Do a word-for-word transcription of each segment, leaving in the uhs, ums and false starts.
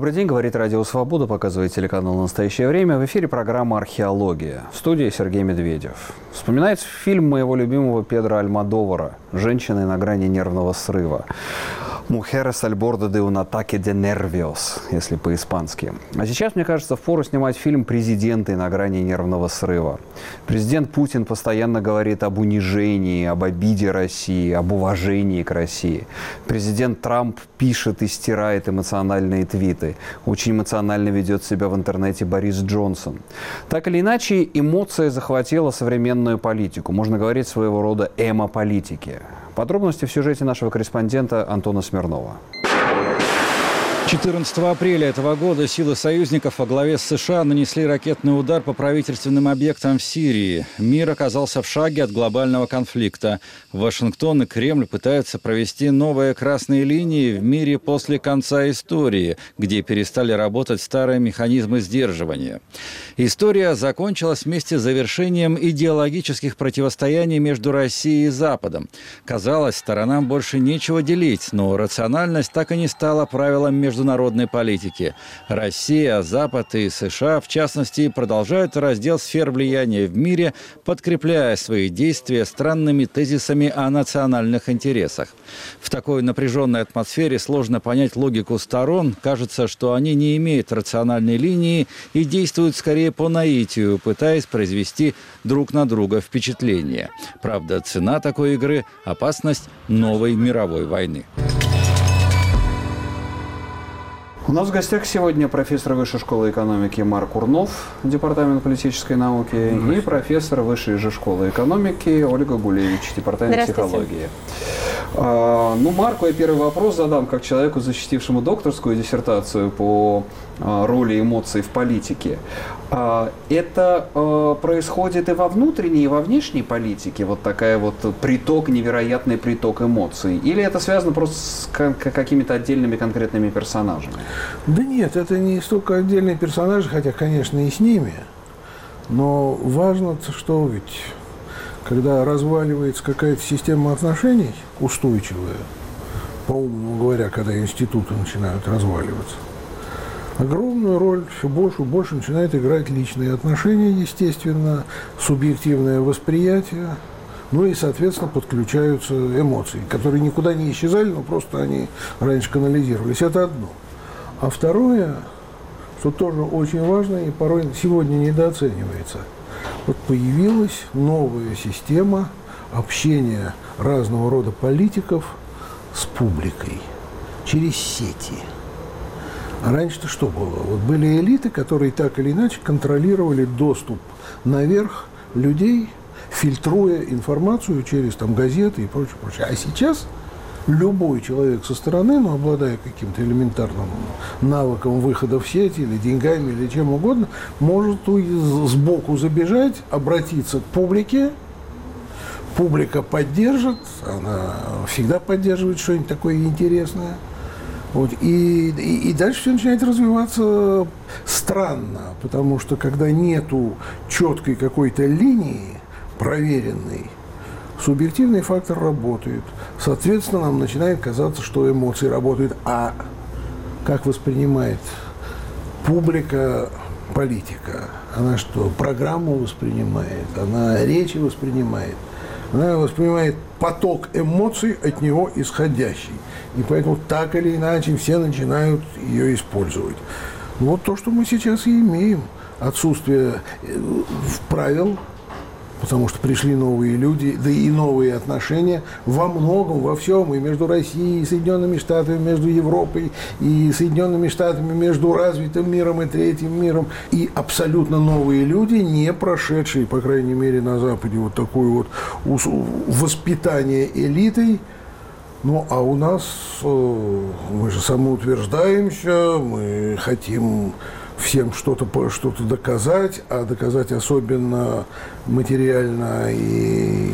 Добрый день, говорит Радио Свобода, показывает телеканал «Настоящее время». В эфире программа «Археология». В студии Сергей Медведев. Вспоминается фильм моего любимого Педро Альмодовара «Женщины на грани нервного срыва». «Mujeres al borde de un ataque de nervios», если по-испански. А сейчас, мне кажется, впору снимать фильм «Президенты на грани нервного срыва». Президент Путин постоянно говорит об унижении, об обиде России, об уважении к России. Президент Трамп пишет и стирает эмоциональные твиты. Очень эмоционально ведет себя в интернете Борис Джонсон. Так или иначе, эмоция захватила современную политику. Можно говорить своего рода эмо-политики. Подробности в сюжете нашего корреспондента Антона Смирнова. четырнадцатого апреля этого года силы союзников во главе с США нанесли ракетный удар по правительственным объектам в Сирии. Мир оказался в шаге от глобального конфликта. Вашингтон и Кремль пытаются провести новые красные линии в мире после конца истории, где перестали работать старые механизмы сдерживания. История закончилась вместе с завершением идеологических противостояний между Россией и Западом. Казалось, сторонам больше нечего делить, но рациональность так и не стала правилом между международной политики. Россия, Запад и США, в частности, продолжают раздел сфер влияния в мире, подкрепляя свои действия странными тезисами о национальных интересах. В такой напряженной атмосфере сложно понять логику сторон. Кажется, что они не имеют рациональной линии и действуют скорее по наитию, пытаясь произвести друг на друга впечатление. Правда, цена такой игры – опасность новой мировой войны. У нас в гостях сегодня профессор Высшей школы экономики Марк Урнов, департамент политической науки, и профессор Высшей же школы экономики Ольга Гулевич, департамент психологии. А, ну, Марку я первый вопрос задам, как человеку, защитившему докторскую диссертацию по а, роли эмоций в политике. А, это а, происходит и во внутренней, и во внешней политике, вот такая вот приток, невероятный приток эмоций? Или это связано просто с какими-то отдельными конкретными персонажами? Да нет, это не столько отдельные персонажи, хотя, конечно, и с ними. Но важно, что ведь, когда разваливается какая-то система отношений устойчивая, по-умному говоря, когда институты начинают разваливаться, огромную роль все больше и больше начинают играть личные отношения, естественно, субъективное восприятие, ну и, соответственно, подключаются эмоции, которые никуда не исчезали, но просто они раньше канализировались. Это одно. А второе, что тоже очень важно и порой сегодня недооценивается, вот появилась новая система общения разного рода политиков с публикой через сети. А раньше-то что было? Вот были элиты, которые так или иначе контролировали доступ наверх людей, фильтруя информацию через там, газеты и прочее, прочее. А сейчас любой человек со стороны, но обладая каким-то элементарным навыком выхода в сеть или деньгами, или чем угодно, может сбоку забежать, обратиться к публике. Публика поддержит, она всегда поддерживает что-нибудь такое интересное. Вот, и, и, и дальше все начинает развиваться странно, потому что когда нету четкой какой-то линии, проверенной, субъективный фактор работает. Соответственно, нам начинает казаться, что эмоции работают. А как воспринимает публика политика? Она что, программу воспринимает? Она речи воспринимает? Она воспринимает поток эмоций от него исходящий. И поэтому так или иначе все начинают ее использовать. Вот то, что мы сейчас и имеем. Отсутствие правил, потому что пришли новые люди, да и новые отношения во многом, во всем, и между Россией и Соединенными Штатами, между Европой и Соединенными Штатами, между развитым миром и третьим миром. И абсолютно новые люди, не прошедшие, по крайней мере, на Западе, вот такое вот воспитание элитой. Ну, а у нас, мы же самоутверждаемся, мы хотим всем что-то что-то доказать, а доказать особенно материально и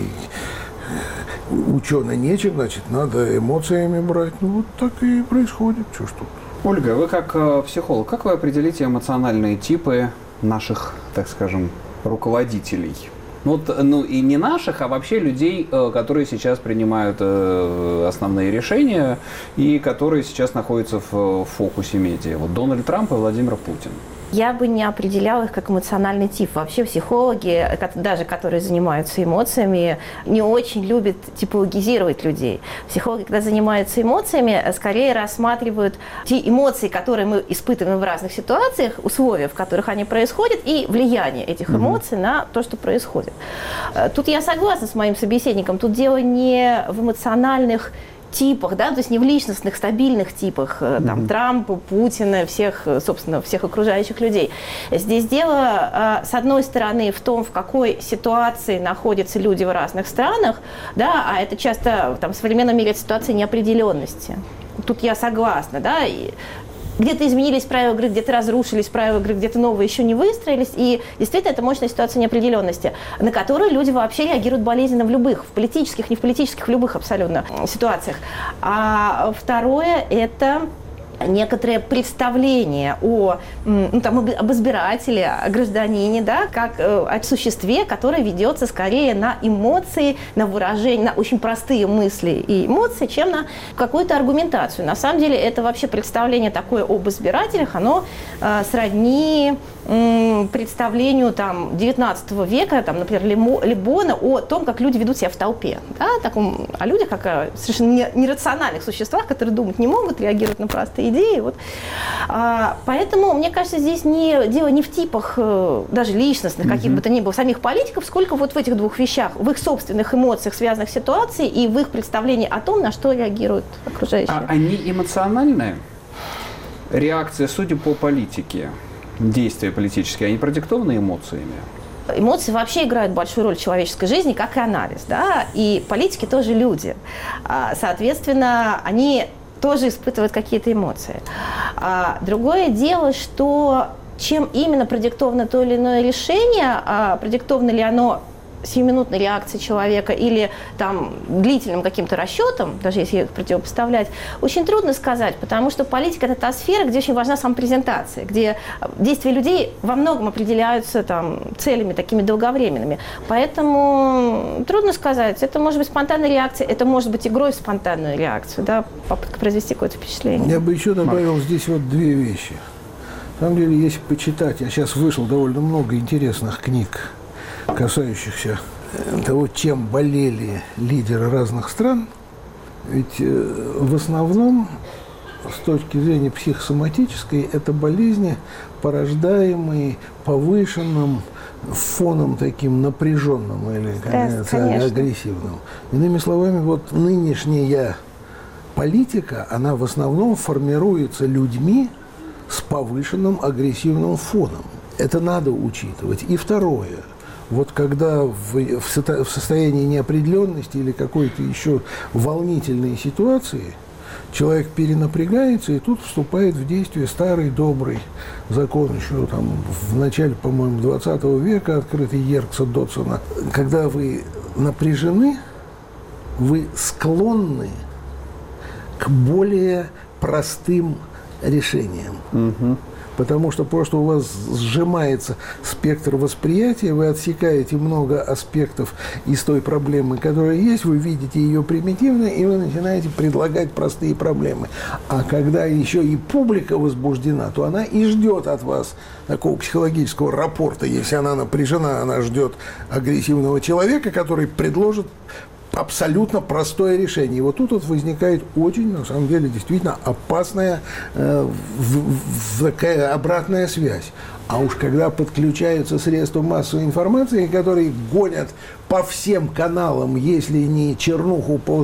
учено нечем, значит, надо эмоциями брать. Ну, вот так и происходит. Что ж тут. Ольга, вы как э, психолог, как вы определите эмоциональные типы наших, так скажем, руководителей? Вот, ну и не наших, а вообще людей, которые сейчас принимают основные решения и которые сейчас находятся в фокусе медиа. Вот Дональд Трамп и Владимир Путин. Я бы не определяла их как эмоциональный тип. Вообще психологи, даже которые занимаются эмоциями, не очень любят типологизировать людей. Психологи, когда занимаются эмоциями, скорее рассматривают те эмоции, которые мы испытываем в разных ситуациях, условия, в которых они происходят, и влияние этих эмоций mm-hmm. на то, что происходит. Тут я согласна с моим собеседником. Тут дело не в эмоциональных типах, да, то есть не в личностных, стабильных типах, там, mm-hmm. Трампа, Путина, всех, собственно, всех окружающих людей. Здесь дело, с одной стороны, в том, в какой ситуации находятся люди в разных странах, да, а это часто там, в современном мире ситуация неопределенности. Тут я согласна, да, и где-то изменились правила игры, где-то разрушились правила игры, где-то новые еще не выстроились. И действительно, это мощная ситуация неопределенности, на которую люди вообще реагируют болезненно в любых, в политических, не в политических, в любых абсолютно ситуациях. А второе – это некоторое представление о, ну, там, об избирателе, о гражданине, да, как э, о существе, которое ведется скорее на эмоции, на выражение, на очень простые мысли и эмоции, чем на какую-то аргументацию. На самом деле это вообще представление такое об избирателях, оно э, сродни э, представлению там, девятнадцатого века, там, например, Лимо, Лебона о том, как люди ведут себя в толпе. Да, таком, о людях как о совершенно не, нерациональных существах, которые думать не могут, реагируют на простые идеи. Вот. А, поэтому, мне кажется, здесь не, дело не в типах э, даже личностных, каких mm-hmm. бы то ни было, самих политиков, сколько вот в этих двух вещах, в их собственных эмоциях, связанных с ситуацией, и в их представлении о том, на что реагируют окружающие. А они эмоциональные? Реакция, судя по политике, действия политические, они продиктованы эмоциями? Эмоции вообще играют большую роль в человеческой жизни, как и анализ, да, и политики тоже люди. Соответственно, они тоже испытывают какие-то эмоции. А другое дело, что чем именно продиктовано то или иное решение, а продиктовано ли оно сиюминутной реакцией человека или там, длительным каким-то расчетом, даже если их противопоставлять, очень трудно сказать, потому что политика – это та сфера, где очень важна самопрезентация, где действия людей во многом определяются там, целями такими долговременными. Поэтому трудно сказать. Это может быть спонтанная реакция, это может быть игрой в спонтанную реакцию, да, попытка произвести какое-то впечатление. Я бы еще добавил Марк. Здесь вот две вещи. На самом деле, если почитать, а сейчас вышло довольно много интересных книг, касающихся того, чем болели лидеры разных стран, ведь в основном, с точки зрения психосоматической, это болезни, порождаемые повышенным фоном таким напряженным или эмоционально агрессивным. Иными словами, вот нынешняя политика, она в основном формируется людьми с повышенным агрессивным фоном. Это надо учитывать. И второе. Вот когда в, в состоянии неопределенности или какой-то еще волнительной ситуации человек перенапрягается, и тут вступает в действие старый добрый закон еще там в начале, по-моему, двадцатого века, открытый Йеркса Дотсона. Когда вы напряжены, вы склонны к более простым решениям. Угу. Потому что просто у вас сжимается спектр восприятия, вы отсекаете много аспектов из той проблемы, которая есть, вы видите ее примитивно, и вы начинаете предлагать простые проблемы. А когда еще и публика возбуждена, то она и ждет от вас такого психологического рапорта. Если она напряжена, она ждет агрессивного человека, который предложит абсолютно простое решение. И вот тут вот возникает очень, на самом деле, действительно опасная э, в, в, такая обратная связь. А уж когда подключаются средства массовой информации, которые гонят по всем каналам, если не чернуху по,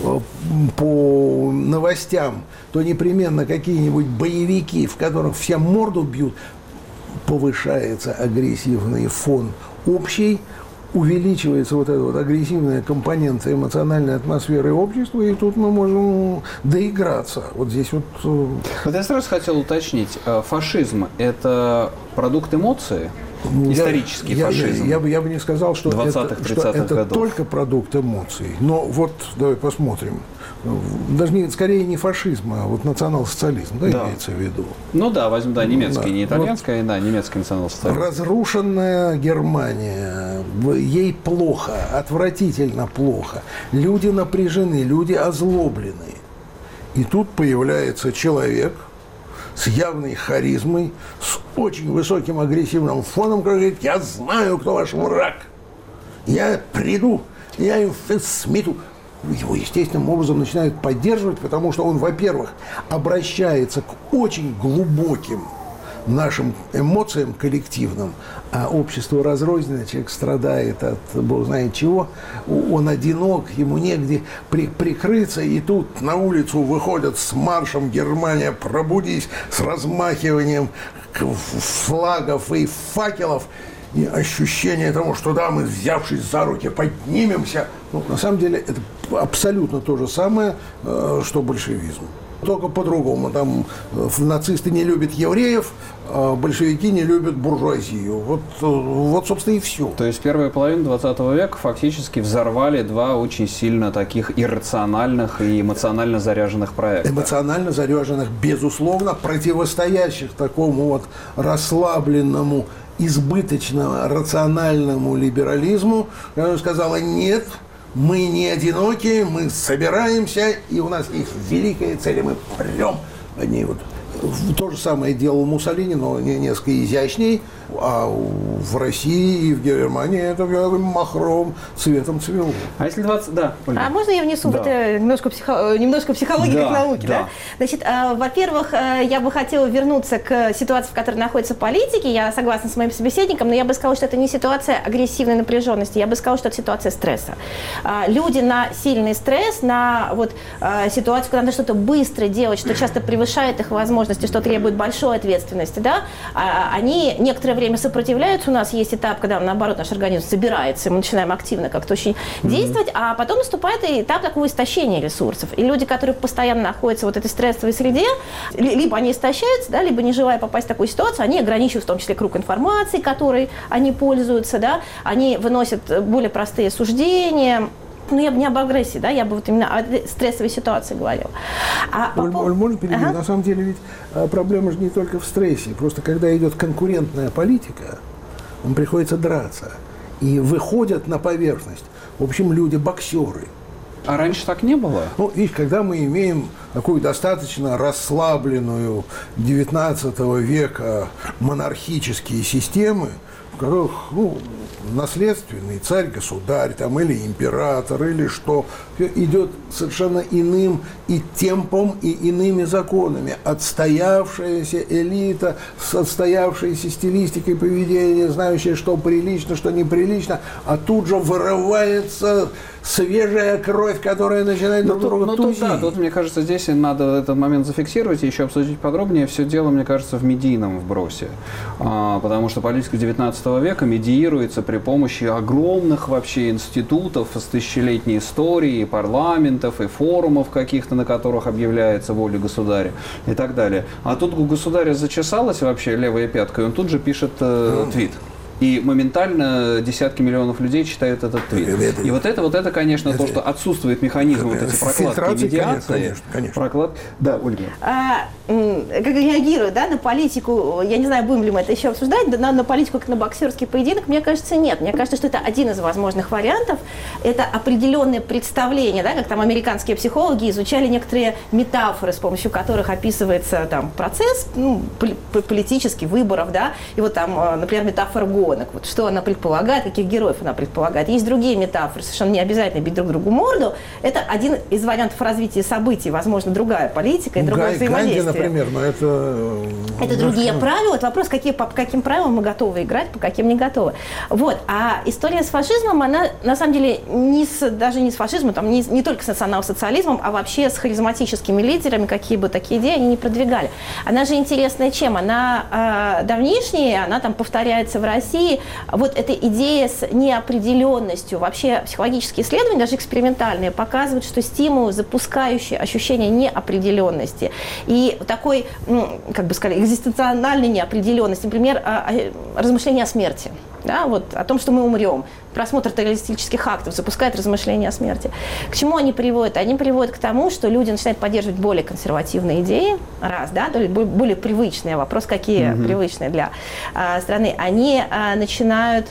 по новостям, то непременно какие-нибудь боевики, в которых всем морду бьют, повышается агрессивный фон общий, увеличивается вот эта вот агрессивная компонента эмоциональной атмосферы общества, и тут мы можем доиграться. Вот здесь вот... Вот я сразу хотел уточнить. Фашизм – это продукт эмоции? Ну, исторический я, фашизм. Я, я, бы, я бы не сказал, что это, что это годов. только продукт эмоций. Но вот давай посмотрим. Даже не, скорее не фашизм, а вот национал-социализм, да, да. имеется в виду. Ну да, возьмем, да, немецкий, да. не итальянский, вот да, немецкий национал-социализм. Разрушенная Германия, ей плохо, отвратительно плохо. Люди напряжены, люди озлоблены. И тут появляется человек с явной харизмой, с очень высоким агрессивным фоном, который говорит: я знаю, кто ваш враг. Я приду, я им смету. Его естественным образом начинают поддерживать, потому что он, во-первых, обращается к очень глубоким нашим эмоциям коллективным, а общество разрознено, человек страдает от бог знает чего, он одинок, ему негде при, прикрыться, и тут на улицу выходят с маршем «Германия, пробудись!» с размахиванием флагов и факелов, и ощущение того, что да, мы, взявшись за руки, поднимемся. Ну, на самом деле это абсолютно то же самое, что большевизм. Только по-другому. Там нацисты не любят евреев, а большевики не любят буржуазию. Вот, вот, собственно, и все. То есть первая половина двадцатого века фактически взорвали два очень сильно таких иррациональных и эмоционально заряженных проекта. Эмоционально заряженных, безусловно, противостоящих такому вот расслабленному, избыточно рациональному либерализму. Я сказала: нет, мы не одиноки, мы собираемся, и у нас есть великая цель, и мы прем. Они вот то же самое делал Муссолини, но несколько изящней, а в России и в Германии это махром цветом цвело. А если двадцать... Да, Ольга. А можно я внесу да. в это немножко, психо... немножко психологии да, как науки? Да. Да? Значит, во-первых, я бы хотела вернуться к ситуации, в которой находятся политики. Я согласна с моим собеседником, но я бы сказала, что это не ситуация агрессивной напряженности, я бы сказала, что это ситуация стресса. Люди на сильный стресс, на вот ситуацию, когда надо что-то быстро делать, что часто превышает их возможности, что требует большой ответственности, да, они некоторое время сопротивляются. У нас есть этап, когда, наоборот, наш организм собирается, и мы начинаем активно как-то очень mm-hmm. действовать, а потом наступает этап такого истощения ресурсов. И люди, которые постоянно находятся в вот этой стрессовой среде, либо они истощаются, да, либо, не желая попасть в такую ситуацию, они ограничивают в том числе круг информации, которой они пользуются, да, они выносят более простые суждения. Ну, я бы не об агрессии, да, я бы вот именно о стрессовой ситуации говорила. А Оль, Оль, можно перебить? Ага. На самом деле ведь проблема же не только в стрессе. Просто когда идет конкурентная политика, им приходится драться. И выходят на поверхность, в общем, люди-боксеры. А раньше так не было? Ну, видишь, когда мы имеем такую достаточно расслабленную девятнадцатого века монархические системы, в которых, ну, наследственный царь-государь там, или император, или что, идет совершенно иным и темпом, и иными законами. Отстоявшаяся элита с отстоявшейся стилистикой поведения, знающая, что прилично, что неприлично, а тут же вырывается свежая кровь, которая начинает друг друга ну, тузить. Да, тут, мне кажется, здесь надо этот момент зафиксировать и еще обсудить подробнее. Все дело, мне кажется, в медийном вбросе. А, потому что политика девятнадцатого века медиируется при помощи огромных вообще институтов с тысячелетней историей, парламентов и форумов каких-то, на которых объявляется воля государя и так далее. А тут у государя зачесалась вообще левая пятка, и он тут же пишет э, твит. И моментально десятки миллионов людей читают этот твит. Это, и вот это, вот это, конечно, это, то, что отсутствует механизм вот эти прокладки медиации. Конечно, конечно. Проклад... Да, Ольга. А, как реагируют, да, на политику, я не знаю, будем ли мы это еще обсуждать, на, на политику как на боксерский поединок, мне кажется, нет. Мне кажется, что это один из возможных вариантов. Это определенное представление, да, как там американские психологи изучали некоторые метафоры, с помощью которых описывается там процесс, ну, политический, выборов, да, и вот там, например, метафора гонок. Вот что она предполагает, каких героев она предполагает. Есть другие метафоры, совершенно не обязательно бить друг другу морду. Это один из вариантов развития событий, возможно, другая политика и другое Гай, взаимодействие. Ганди, например, но это... Это другие правила. Это вопрос, какие, по каким правилам мы готовы играть, по каким не готовы. Вот. А история с фашизмом, она, на самом деле, не с, даже не с фашизмом, там, не, не только с национал-социализмом, а вообще с харизматическими лидерами, какие бы такие идеи они не продвигали. Она же интересная чем? Она э, давнишняя, она там повторяется в России, России вот эта идея с неопределенностью, вообще психологические исследования, даже экспериментальные, показывают, что стимул, запускающий ощущение неопределенности и такой, ну, как бы сказать, экзистенциональной неопределенности, например, размышления о смерти. Да, вот, о том, что мы умрем. Просмотр террористических актов запускает размышления о смерти. К чему они приводят? Они приводят к тому, что люди начинают поддерживать более консервативные идеи, раз, да, более привычные, вопрос, какие mm-hmm. привычные для а, страны. Они а, начинают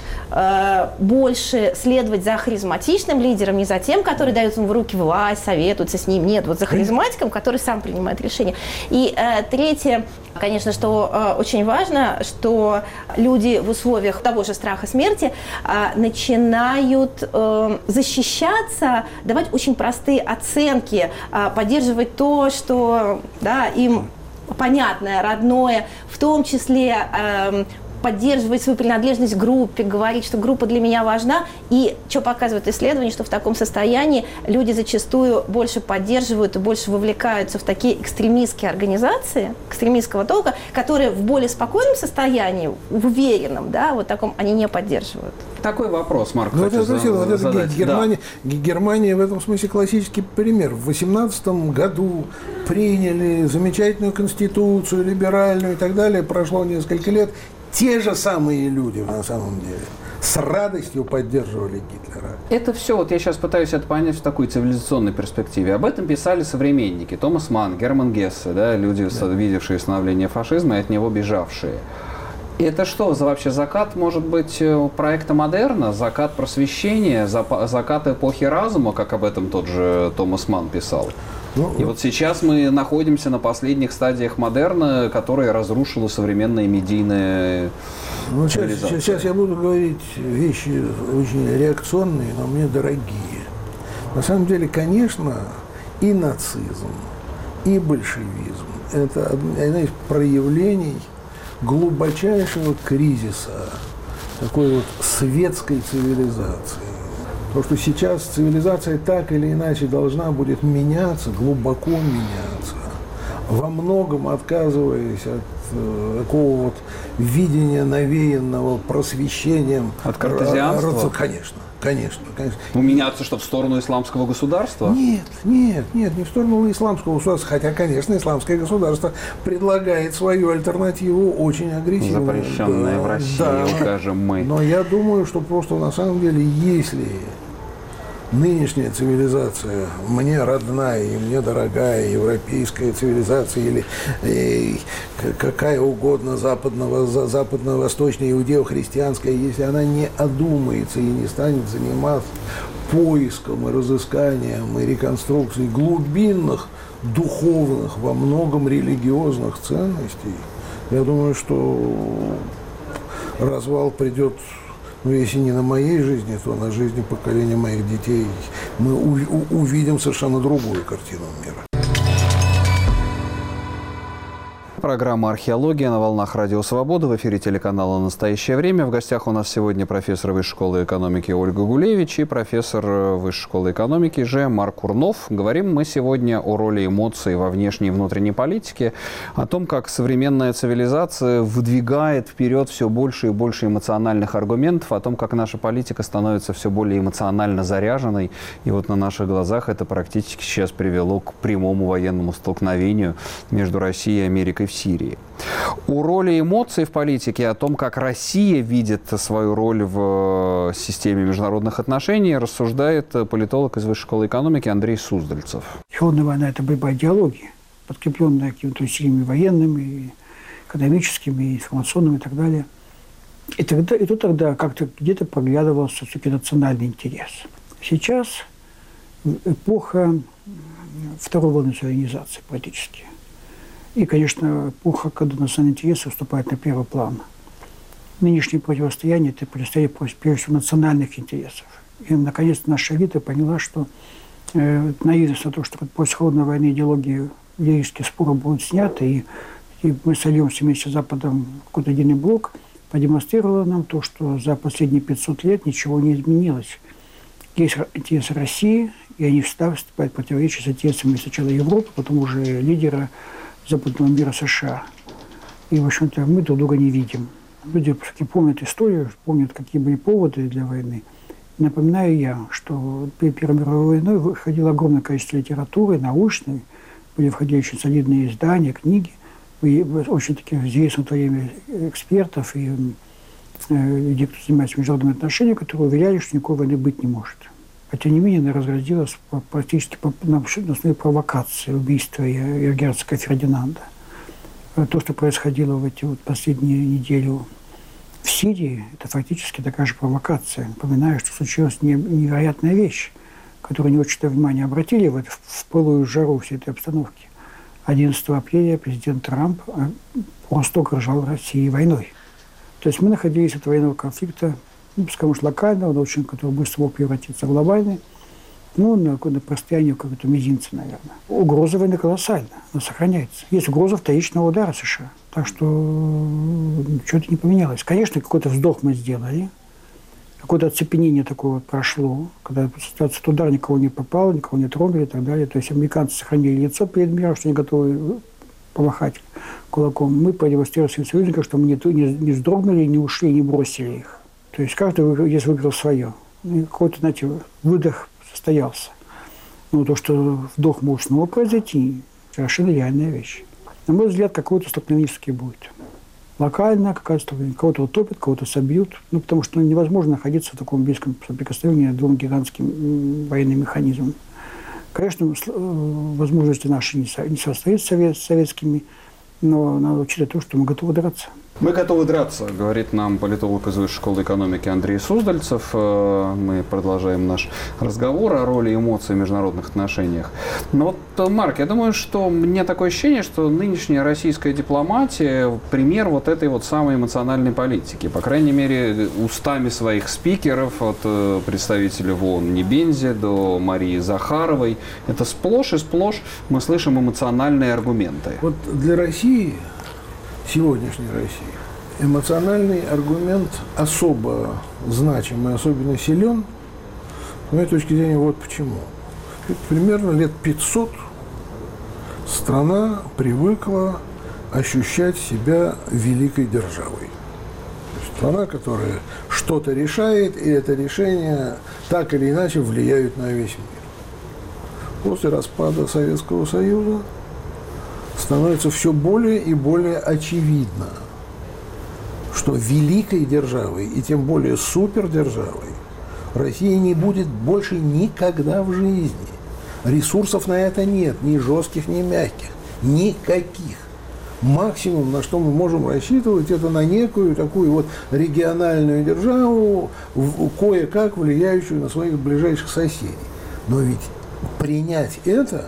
а, больше следовать за харизматичным лидером, не за тем, который дает им в руки власть, советуется с ним, нет, вот за харизматиком, который сам принимает решения. И а, третье, конечно, что а, очень важно, что люди в условиях того же страха смерти а, начинают э, защищаться, давать очень простые оценки, а, поддерживать то, что, да, им понятное, родное, в том числе э, поддерживать свою принадлежность к группе, говорить, что группа для меня важна. И что показывает исследование, что в таком состоянии люди зачастую больше поддерживают и больше вовлекаются в такие экстремистские организации, экстремистского толка, которые в более спокойном состоянии, в уверенном, да, вот таком, они не поддерживают. Такой вопрос, Марк, ну, хочу это, задать. вот это Германия, да. Германия в этом смысле классический пример. В восемнадцатом году приняли замечательную конституцию, либеральную и так далее. Прошло несколько лет. Те же самые люди, на самом деле, с радостью поддерживали Гитлера. Это все, вот я сейчас пытаюсь это понять в такой цивилизационной перспективе. Об этом писали современники. Томас Манн, Герман Гессе, да, люди, да. видевшие становление фашизма и от него бежавшие. Это что за вообще закат, может быть, проекта модерна, закат просвещения, закат эпохи разума, как об этом тот же Томас Манн писал? Ну, и вот сейчас мы находимся на последних стадиях модерна, которая разрушила современные медийные ну, сейчас, сейчас я буду говорить вещи очень реакционные, но мне дорогие. На самом деле, конечно, и нацизм, и большевизм – это одно из проявлений глубочайшего кризиса такой вот светской цивилизации. То, что сейчас цивилизация так или иначе должна будет меняться, глубоко меняться, во многом отказываясь от э, такого вот видения, навеянного просвещением. От картезианства? Конечно, конечно, конечно. Меняться что, в сторону исламского государства? Нет, нет, нет, не в сторону исламского государства. Хотя, конечно, исламское государство предлагает свою альтернативу очень агрессивно. Запрещенная да, в России, да, укажем мы. Но я думаю, что просто на самом деле, если нынешняя цивилизация мне родная и мне дорогая европейская цивилизация или э, какая угодно западного, западно-восточная, иудео-христианская, если она не одумается и не станет заниматься поиском и разысканием и реконструкцией глубинных, духовных, во многом религиозных ценностей, я думаю, что развал придет. Но если не на моей жизни, то на жизни поколения моих детей мы увидим совершенно другую картину мира. Программа «Археология» на волнах Радио Свобода. В эфире телеканала «Настоящее время». В гостях у нас сегодня профессор Высшей школы экономики Ольга Гулевич и профессор Высшей школы экономики Ж. Марк Курнов. Говорим мы сегодня о роли эмоций во внешней и внутренней политике, о том, как современная цивилизация выдвигает вперед все больше и больше эмоциональных аргументов, о том, как наша политика становится все более эмоционально заряженной. И вот на наших глазах это практически сейчас привело к прямому военному столкновению между Россией и Америкой в Сирии. О роли эмоций в политике, о том, как Россия видит свою роль в системе международных отношений, рассуждает политолог из Высшей школы экономики Андрей Суздальцев. Холодная война – это борьба идеологии, подкрепленная какими-то усилиями военными, экономическими, информационными и так далее. И, тогда, и тут тогда как-то где-то проглядывался все-таки национальный интерес. Сейчас эпоха второй волны цивилизации практически. И, конечно, эпоха, когда национальные интересы выступают на первый план. Нынешнее противостояние – это противостояние, прежде всего, национальных интересов. И, наконец, наша элита поняла, что э, наивность на то, что после холодной войны идеологии лирические споры будут сняты, и, и мы сольемся вместе с Западом в какой-то единый блок, продемонстрировала нам то, что за последние пятьсот лет ничего не изменилось. Есть интересы России, и они всегда выступают в противоречие с интересами сначала Европы, потом уже лидера западного мира США. И, в общем-то, мы друг друга не видим. Люди все-таки помнят историю, помнят, какие были поводы для войны. Напоминаю я, что при Первой мировой войной выходило огромное количество литературы, научной, были входили очень солидные издания, книги, были очень таких известных в то время экспертов и э, людей, кто занимается международными отношениями, которые уверяли, что никакой войны быть не может. А тем не менее, она разразилась практически на основе провокации, убийства герцога Фердинанда. То, что происходило в эти вот последние недели в Сирии, это фактически такая же провокация. Напоминаю, что случилась невероятная вещь, которую не очень-то внимание обратили в, это, в пылую жару всей этой обстановки. одиннадцатого апреля президент Трамп просто угрожал России войной. То есть мы находились от военного конфликта, ну, пускай уж локального, но очень, который быстро мог превратиться в глобальный, ну, на, на расстоянии какого-то мизинца, наверное. Угроза войны колоссальна, она сохраняется. Есть угроза вторичного удара США. Так что ничего-то не поменялось. Конечно, какой-то вздох мы сделали, какое-то оцепенение такое вот прошло, когда этот удар никого не попал, никого не тронули и так далее. То есть американцы сохранили лицо перед миром, что они готовы помахать кулаком. Мы продемонстрировали своим союзникам, что мы не, не, не вздрогнули, не ушли, не бросили их. То есть каждый здесь выиграл свое. И какой-то, знаете, выдох состоялся. Но то, что вдох может снова произойти, совершенно реальная вещь. На мой взгляд, какой-то столкновение будет. Локально какая-то столкновение. Кого-то утопят, кого-то собьют. Ну, потому что невозможно находиться в таком близком соприкосновении двум гигантским военным механизмам. Конечно, возможности наши не состоят с советскими, но надо учитывать то, что мы готовы драться. Мы готовы драться, говорит нам политолог из Высшей школы экономики Андрей Суздальцев. Мы продолжаем наш разговор о роли эмоций в международных отношениях. Но вот, Марк, я думаю, что мне такое ощущение, что нынешняя российская дипломатия – пример вот этой вот самой эмоциональной политики. По крайней мере, устами своих спикеров, от представителя ООН Небензи до Марии Захаровой, это сплошь и сплошь мы слышим эмоциональные аргументы. Вот для России, сегодняшней России, эмоциональный аргумент особо значимый, особенно силен. С моей точки зрения, вот почему. Примерно лет пятьсот страна привыкла ощущать себя великой державой. Страна, которая что-то решает, и это решение так или иначе влияет на весь мир. После распада Советского Союза становится все более и более очевидно, что великой державой, и тем более супердержавой, Россия не будет больше никогда в жизни. Ресурсов на это нет, ни жестких, ни мягких, никаких. Максимум, на что мы можем рассчитывать, это на некую такую вот региональную державу, кое-как влияющую на своих ближайших соседей. Но ведь принять это...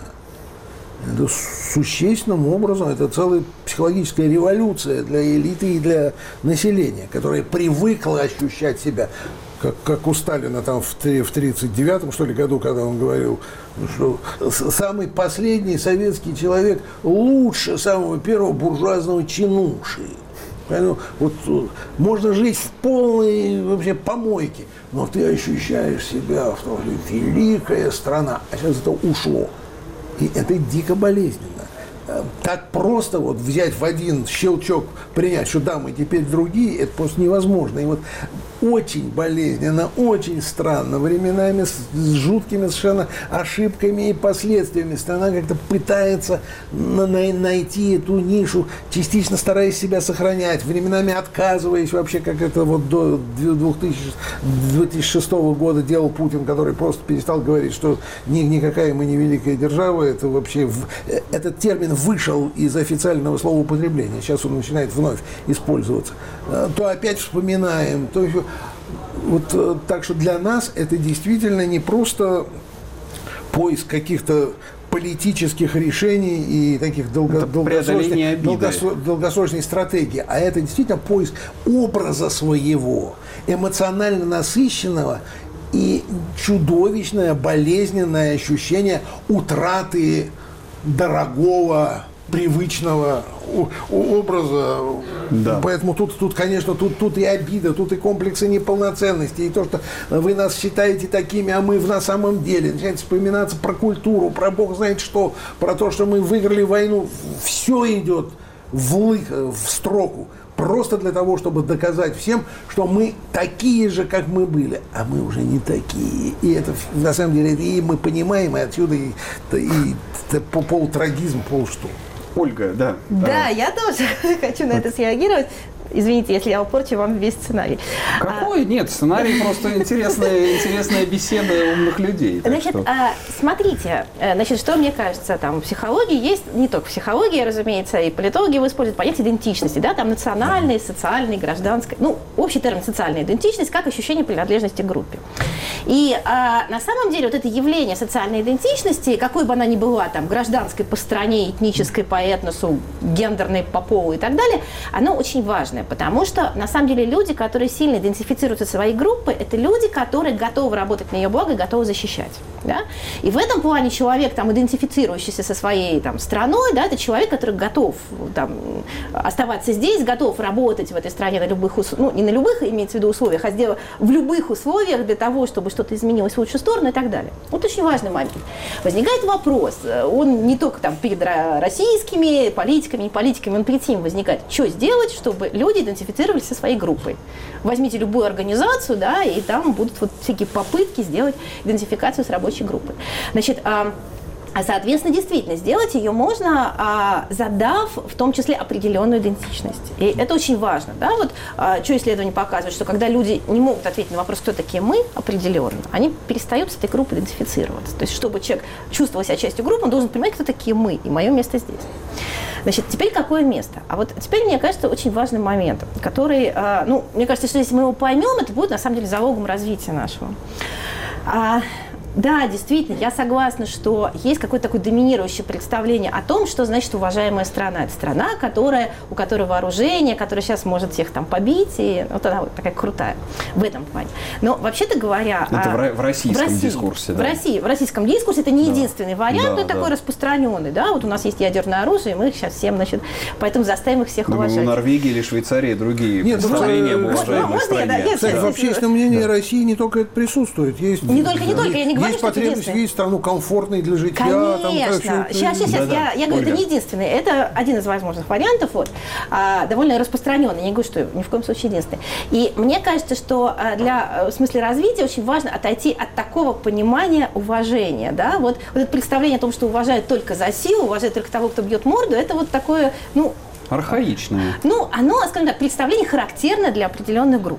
Это существенным образом, это целая психологическая революция для элиты и для населения, которое привыкло ощущать себя, как, как у Сталина там в тридцать девятом, что ли, году, когда он говорил, что самый последний советский человек лучше самого первого буржуазного чинуши. Поэтому вот можно жить в полной вообще помойке, но ты ощущаешь себя в том, что великая страна, а сейчас это ушло. И это дико болезненно. Так просто вот взять в один щелчок, принять, что да, мы теперь другие, это просто невозможно. И вот очень болезненно, очень странно, временами с, с жуткими совершенно ошибками и последствиями. Страна как-то пытается на, на, найти эту нишу, частично стараясь себя сохранять, временами отказываясь вообще, как это вот до две тысячи шестого года делал Путин, который просто перестал говорить, что ни, никакая мы не великая держава, это вообще, в, этот термин вышел из официального слова употребления, сейчас он начинает вновь использоваться, то опять вспоминаем, то еще. Вот так что для нас это действительно не просто поиск каких-то политических решений и таких долго, долгосрочной, долгосрочной, долгосрочной стратегии, а это действительно поиск образа своего, эмоционально насыщенного и чудовищное, болезненное ощущение утраты дорогого, привычного образа. Да. Поэтому тут, тут, конечно, тут, тут и обида, тут и комплексы неполноценности, и то, что вы нас считаете такими, а мы в на самом деле. Начинает вспоминаться про культуру, про бог знает что, про то, что мы выиграли войну. Все идет в, лык, в строку. просто для того, чтобы доказать всем, что мы такие же, как мы были, а мы уже не такие. И это, на самом деле, и мы понимаем, и отсюда и, и, и полутрагизм, полуштук. Ольга, да. Да, я тоже хочу на это среагировать. Извините, если я упорчу вам весь сценарий. Какой? Нет, сценарий просто интересная, интересная беседа умных людей. Значит, что... смотрите, значит, что мне кажется, там в психологии есть, не только психология, разумеется, и политологи используют понятие идентичности, да, там национальной, социальной, гражданской, ну, общий термин социальная идентичность, как ощущение принадлежности к группе. И а, на самом деле вот это явление социальной идентичности, какой бы она ни была, там, гражданской по стране, этнической по этносу, гендерной по полу и так далее, оно очень важное. Потому что, на самом деле, люди, которые сильно идентифицируются со своей группой, это люди, которые готовы работать на ее благо и готовы защищать. Да? И в этом плане человек, там, идентифицирующийся со своей там, страной, да, это человек, который готов там, оставаться здесь, готов работать в этой стране на любых условиях, ну, не на любых, имеется в виду условиях, а сделать в любых условиях для того, чтобы что-то изменилось в лучшую сторону и так далее. Вот очень важный момент. Возникает вопрос, он не только там, перед российскими политиками, не политиками, он перед ним возникает, что сделать, чтобы люди идентифицировались со своей группой. Возьмите любую организацию, да, и там будут вот всякие попытки сделать идентификацию с рабочей группой. Значит, а, соответственно, действительно, сделать ее можно, а, задав в том числе определенную идентичность. И это очень важно. Да? Вот, а, что исследования показывают, что когда люди не могут ответить на вопрос, кто такие мы, определенно, они перестают с этой группой идентифицироваться. То есть, чтобы человек чувствовал себя частью группы, он должен понимать, кто такие мы, и мое место здесь. Значит, теперь какое место? А вот теперь, мне кажется, очень важный момент, который, а, ну, мне кажется, что если мы его поймем, это будет, на самом деле, залогом развития нашего. А, Да, действительно, я согласна, что есть какое-то такое доминирующее представление о том, что значит уважаемая страна. Это страна, которая, у которой вооружение, которая сейчас может всех там побить, и вот она вот такая крутая в этом плане. Но вообще-то говоря... Это а, в, в российском в России, дискурсе, да? В России, в российском дискурсе это не да. единственный вариант, да, но да. такой распространенный. Да? Вот у нас есть ядерное оружие, и мы их сейчас всем, значит, поэтому заставим их всех Думаю, уважать. У Норвегии или Швейцарии другие Нет, представления об ну, уважаемой стране. Да, нет, Кстати, в общественном мнении да. России не только это присутствует. Есть, не только, не только, я не говорю, есть что это потребность видеть страну комфортной для житья. Конечно. Там, сейчас, сейчас, сейчас. Я, я говорю, это не единственный. Это один из возможных вариантов. Вот, а, довольно распространенный. Я не говорю, что ни в коем случае единственный. И мне кажется, что для, в смысле развития очень важно отойти от такого понимания уважения. Да? Вот, вот это представление о том, что уважают только за силу, уважают только того, кто бьет морду, это вот такое, ну... архаичное. Ну, оно, скажем так, представление характерно для определенных групп.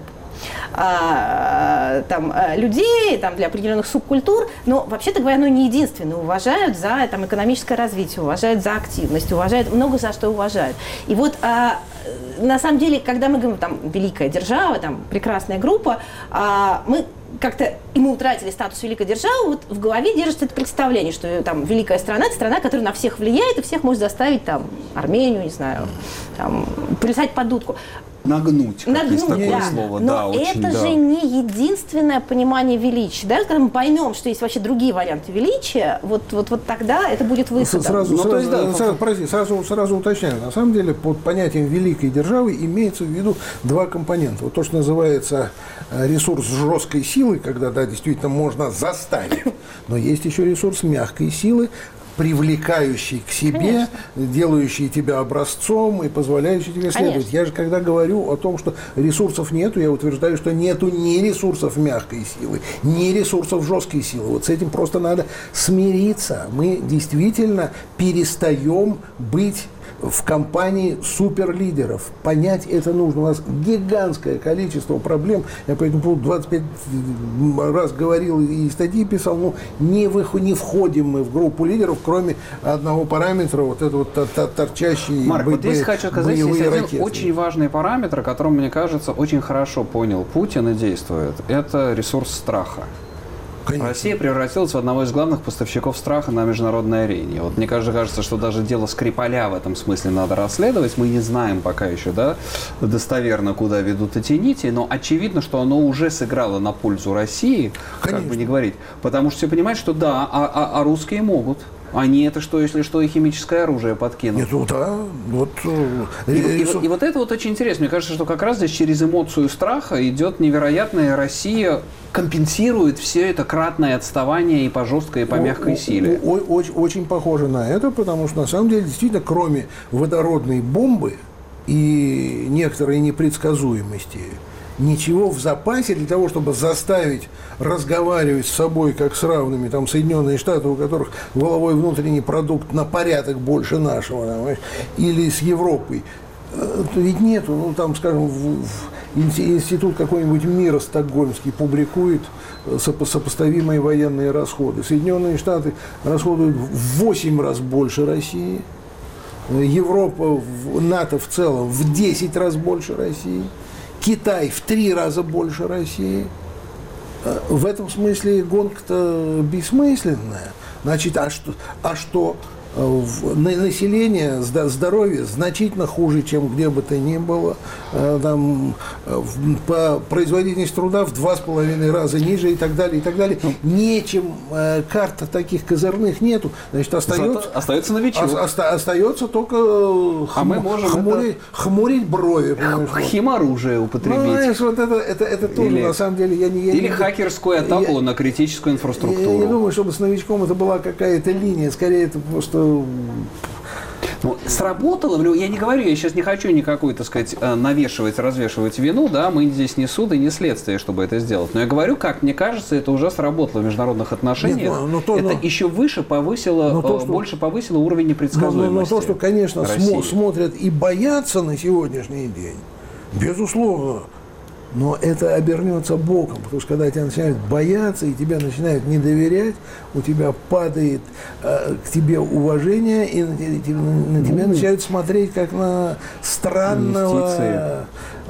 А, там, людей, там, для определенных субкультур, но, вообще-то говоря, оно не единственное. Уважают за там, экономическое развитие, уважают за активность, уважают много за что уважают. И вот, а, на самом деле, когда мы говорим, там, великая держава, там, прекрасная группа, а, мы как-то, и мы утратили статус великой державы, вот в голове держится это представление, что там великая страна, это страна, которая на всех влияет, и всех может заставить, там, Армению, не знаю, там, плясать под дудку. Нагнуть, как Нагнуть, есть такое да. слово. Но да, очень, это да. же не единственное понимание величия. Да? Когда мы поймем, что есть вообще другие варианты величия, вот, вот, вот тогда это будет выходом. Сразу, ну, сразу, то есть, да, сразу, прости, сразу, сразу уточняю. На самом деле, под понятием великой державы имеется в виду два компонента. Вот то, что называется ресурс жесткой силы, когда, да, действительно можно заставить. Но есть еще ресурс мягкой силы, привлекающий к себе, конечно, делающий тебя образцом и позволяющий тебе следовать. Конечно. Я же, когда говорю о том, что ресурсов нету, я утверждаю, что нету ни ресурсов мягкой силы, ни ресурсов жесткой силы. Вот с этим просто надо смириться. Мы действительно перестаем быть в компании суперлидеров. Понять это нужно. У нас гигантское количество проблем. Я по этому поводу двадцать пять раз говорил и статьи писал. Ну, не, выход, не входим мы в группу лидеров, кроме одного параметра, вот это вот торчащий. Марк, бо- вот здесь хочу сказать, есть один ракеты. очень важный параметр, о котором, мне кажется, очень хорошо понял Путин и действует. Это ресурс страха. Конечно. Россия превратилась в одного из главных поставщиков страха на международной арене. Вот мне кажется, кажется, что даже дело Скрипаля в этом смысле надо расследовать. Мы не знаем пока еще, да, достоверно, куда ведут эти нити, но очевидно, что оно уже сыграло на пользу России, Конечно. Как бы не говорить. Потому что все понимают, что да, а, а, а русские могут. Они это что, если что, и химическое оружие подкинут. Нет, ну да, вот... И, и, и, и вот это вот очень интересно. Мне кажется, что как раз здесь через эмоцию страха идет невероятная Россия, компенсирует все это кратное отставание и по жесткой, и по мягкой силе. О, о, очень, очень похоже на это, потому что на самом деле действительно, кроме водородной бомбы, и некоторой непредсказуемости, ничего в запасе для того, чтобы заставить разговаривать с собой как с равными, там, Соединенные Штаты, у которых валовой внутренний продукт на порядок больше нашего, понимаешь, или с Европой. Ведь нету, ну, там, скажем, в, в институт какой-нибудь мира стокгольмский публикует сопо- сопоставимые военные расходы. Соединенные Штаты расходуют в восемь раз больше России, Европа, НАТО в целом в десять раз больше России, Китай в три раза больше России. В этом смысле гонка-то бессмысленная. Значит, а что, а что население, здоровье значительно хуже, чем где бы то ни было. Там, по производительности труда в два с половиной раза ниже и так далее, и так далее. Нечем, карт таких козырных нету. Значит, остается, остается новичок. Оста, остается только хм, а мы можем хмурить, это... хмурить брови. Химоружие употребить. Ну, знаешь, вот это, это, это тоже, или, на самом деле, я не... Я или не, хакерскую атаку я, на критическую инфраструктуру. Я не думаю, чтобы с новичком это была какая-то линия. Скорее, это просто... Ну, сработало, я не говорю, я сейчас не хочу никакой, так сказать, навешивать, развешивать вину, да, мы здесь не суд и не следствие, чтобы это сделать. Но я говорю, как мне кажется, это уже сработало в международных отношениях. Нет, но, но то, это но, еще выше повысило, но то, что, больше повысило уровень непредсказуемости. Но, но, но то, что, конечно, смо, смотрят и боятся на сегодняшний день, безусловно. Но это обернется боком, потому что когда тебя начинают бояться и тебя начинают не доверять, у тебя падает э, к тебе уважение, и на, на, на тебя начинают смотреть как на странного инвестиции.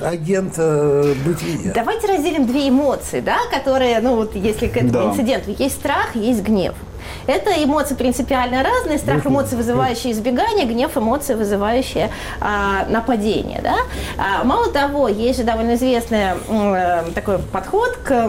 Агента бытия. Давайте разделим две эмоции, да, которые, ну вот если к этому да. инциденту, есть страх, есть гнев. Это эмоции принципиально разные. Страх – эмоции, вызывающие избегание, гнев – эмоции, вызывающие а, нападение. Да? А, мало того, есть же довольно известный а, такой подход к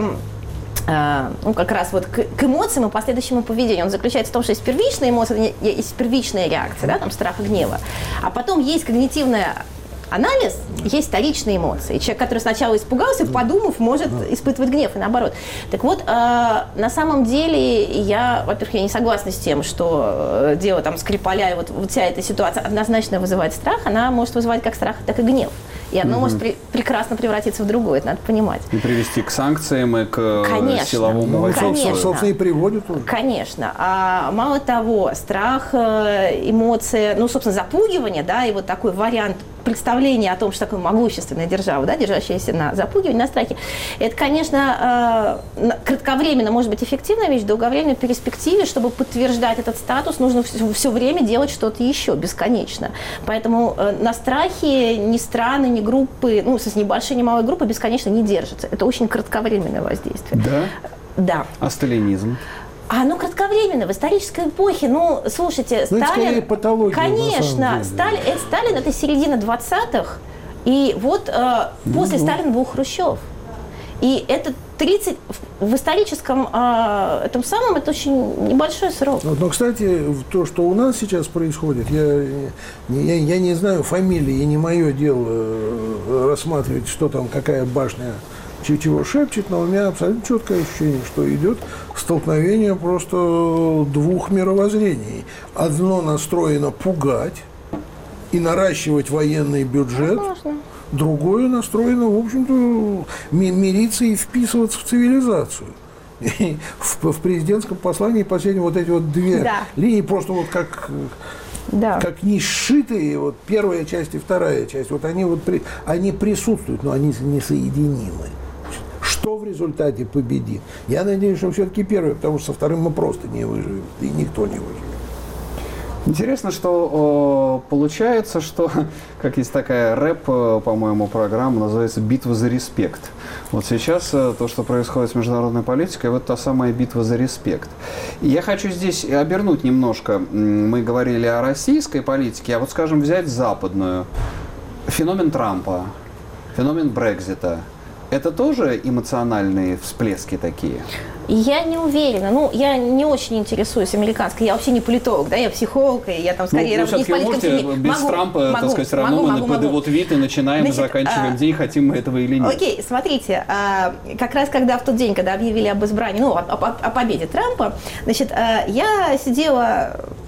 ну, как раз вот к, к эмоциям и последующему поведению. Он заключается в том, что есть первичные эмоции, есть первичная реакция, да, там, страха, гнева, а потом есть когнитивная анализ, есть вторичные эмоции. Человек, который сначала испугался, подумав, может испытывать гнев и наоборот. Так вот, э, на самом деле, я, во-первых, я не согласна с тем, что э, дело там Скрипаля и вот, вот вся эта ситуация однозначно вызывает страх. Она может вызывать как страх, так и гнев. И одно угу. может при, прекрасно превратиться в другое, это надо понимать. И привести к санкциям и к конечно, силовому воздействию. Ну, собственно, и приводит уже. Конечно. А мало того, страх, эмоции, ну, собственно, запугивание, да, и вот такой вариант представления о том, что такое могущественная держава, да, держащаяся на запугивании, на страхе, это, конечно, кратковременно может быть эффективная вещь, в долговременной перспективе, чтобы подтверждать этот статус, нужно все, все время делать что-то еще, бесконечно. Поэтому на страхе ни страны, ни группы, ну, с небольшой, ни малой группы бесконечно не держатся. Это очень кратковременное воздействие. Да? Да. А сталинизм? А оно кратковременно, в исторической эпохе. Ну, слушайте, ну, Сталин... патология, конечно, Сталин, это, Сталин это середина двадцатых, и вот э, после ну, Сталина был Хрущев. И это тридцать, в историческом э, этом самом, это очень небольшой срок. Но, но, кстати, то, что у нас сейчас происходит, я, я, я не знаю фамилии, и не мое дело рассматривать, что там, какая башня чего шепчет, но у меня абсолютно четкое ощущение, что идет столкновение просто двух мировоззрений. Одно настроено пугать и наращивать военный бюджет, возможно. Другое настроено, в общем-то, мириться и вписываться в цивилизацию. И в, в президентском послании последние вот эти вот две да. линии просто вот как... Да. Как не сшитые, вот первая часть и вторая часть, вот они, вот при, они присутствуют, но они несоединимы. Что в результате победит? Я надеюсь, что все-таки первое, потому что со вторым мы просто не выживем, и никто не выживет. Интересно, что о, получается, что, как есть такая рэп, по-моему, программа, называется «Битва за респект». Вот сейчас то, что происходит с международной политикой, вот та самая битва за респект. И я хочу здесь обернуть немножко. Мы говорили о российской политике, а вот, скажем, взять западную. Феномен Трампа, феномен Брексита. Это тоже эмоциональные всплески такие? Я не уверена. Ну, я не очень интересуюсь американской. Я вообще не политолог, да, я психолог, и я там скорее... Ну, все-таки вы можете без могу, Трампа, могу, так сказать, равно мы могу, могу. Вот вид и начинаем, Значит, и заканчиваем а, день, хотим мы этого или нет. Окей, смотрите, а, как раз когда в тот день, когда объявили об избрании, ну, о, о, о победе Трампа, значит, а, я сидела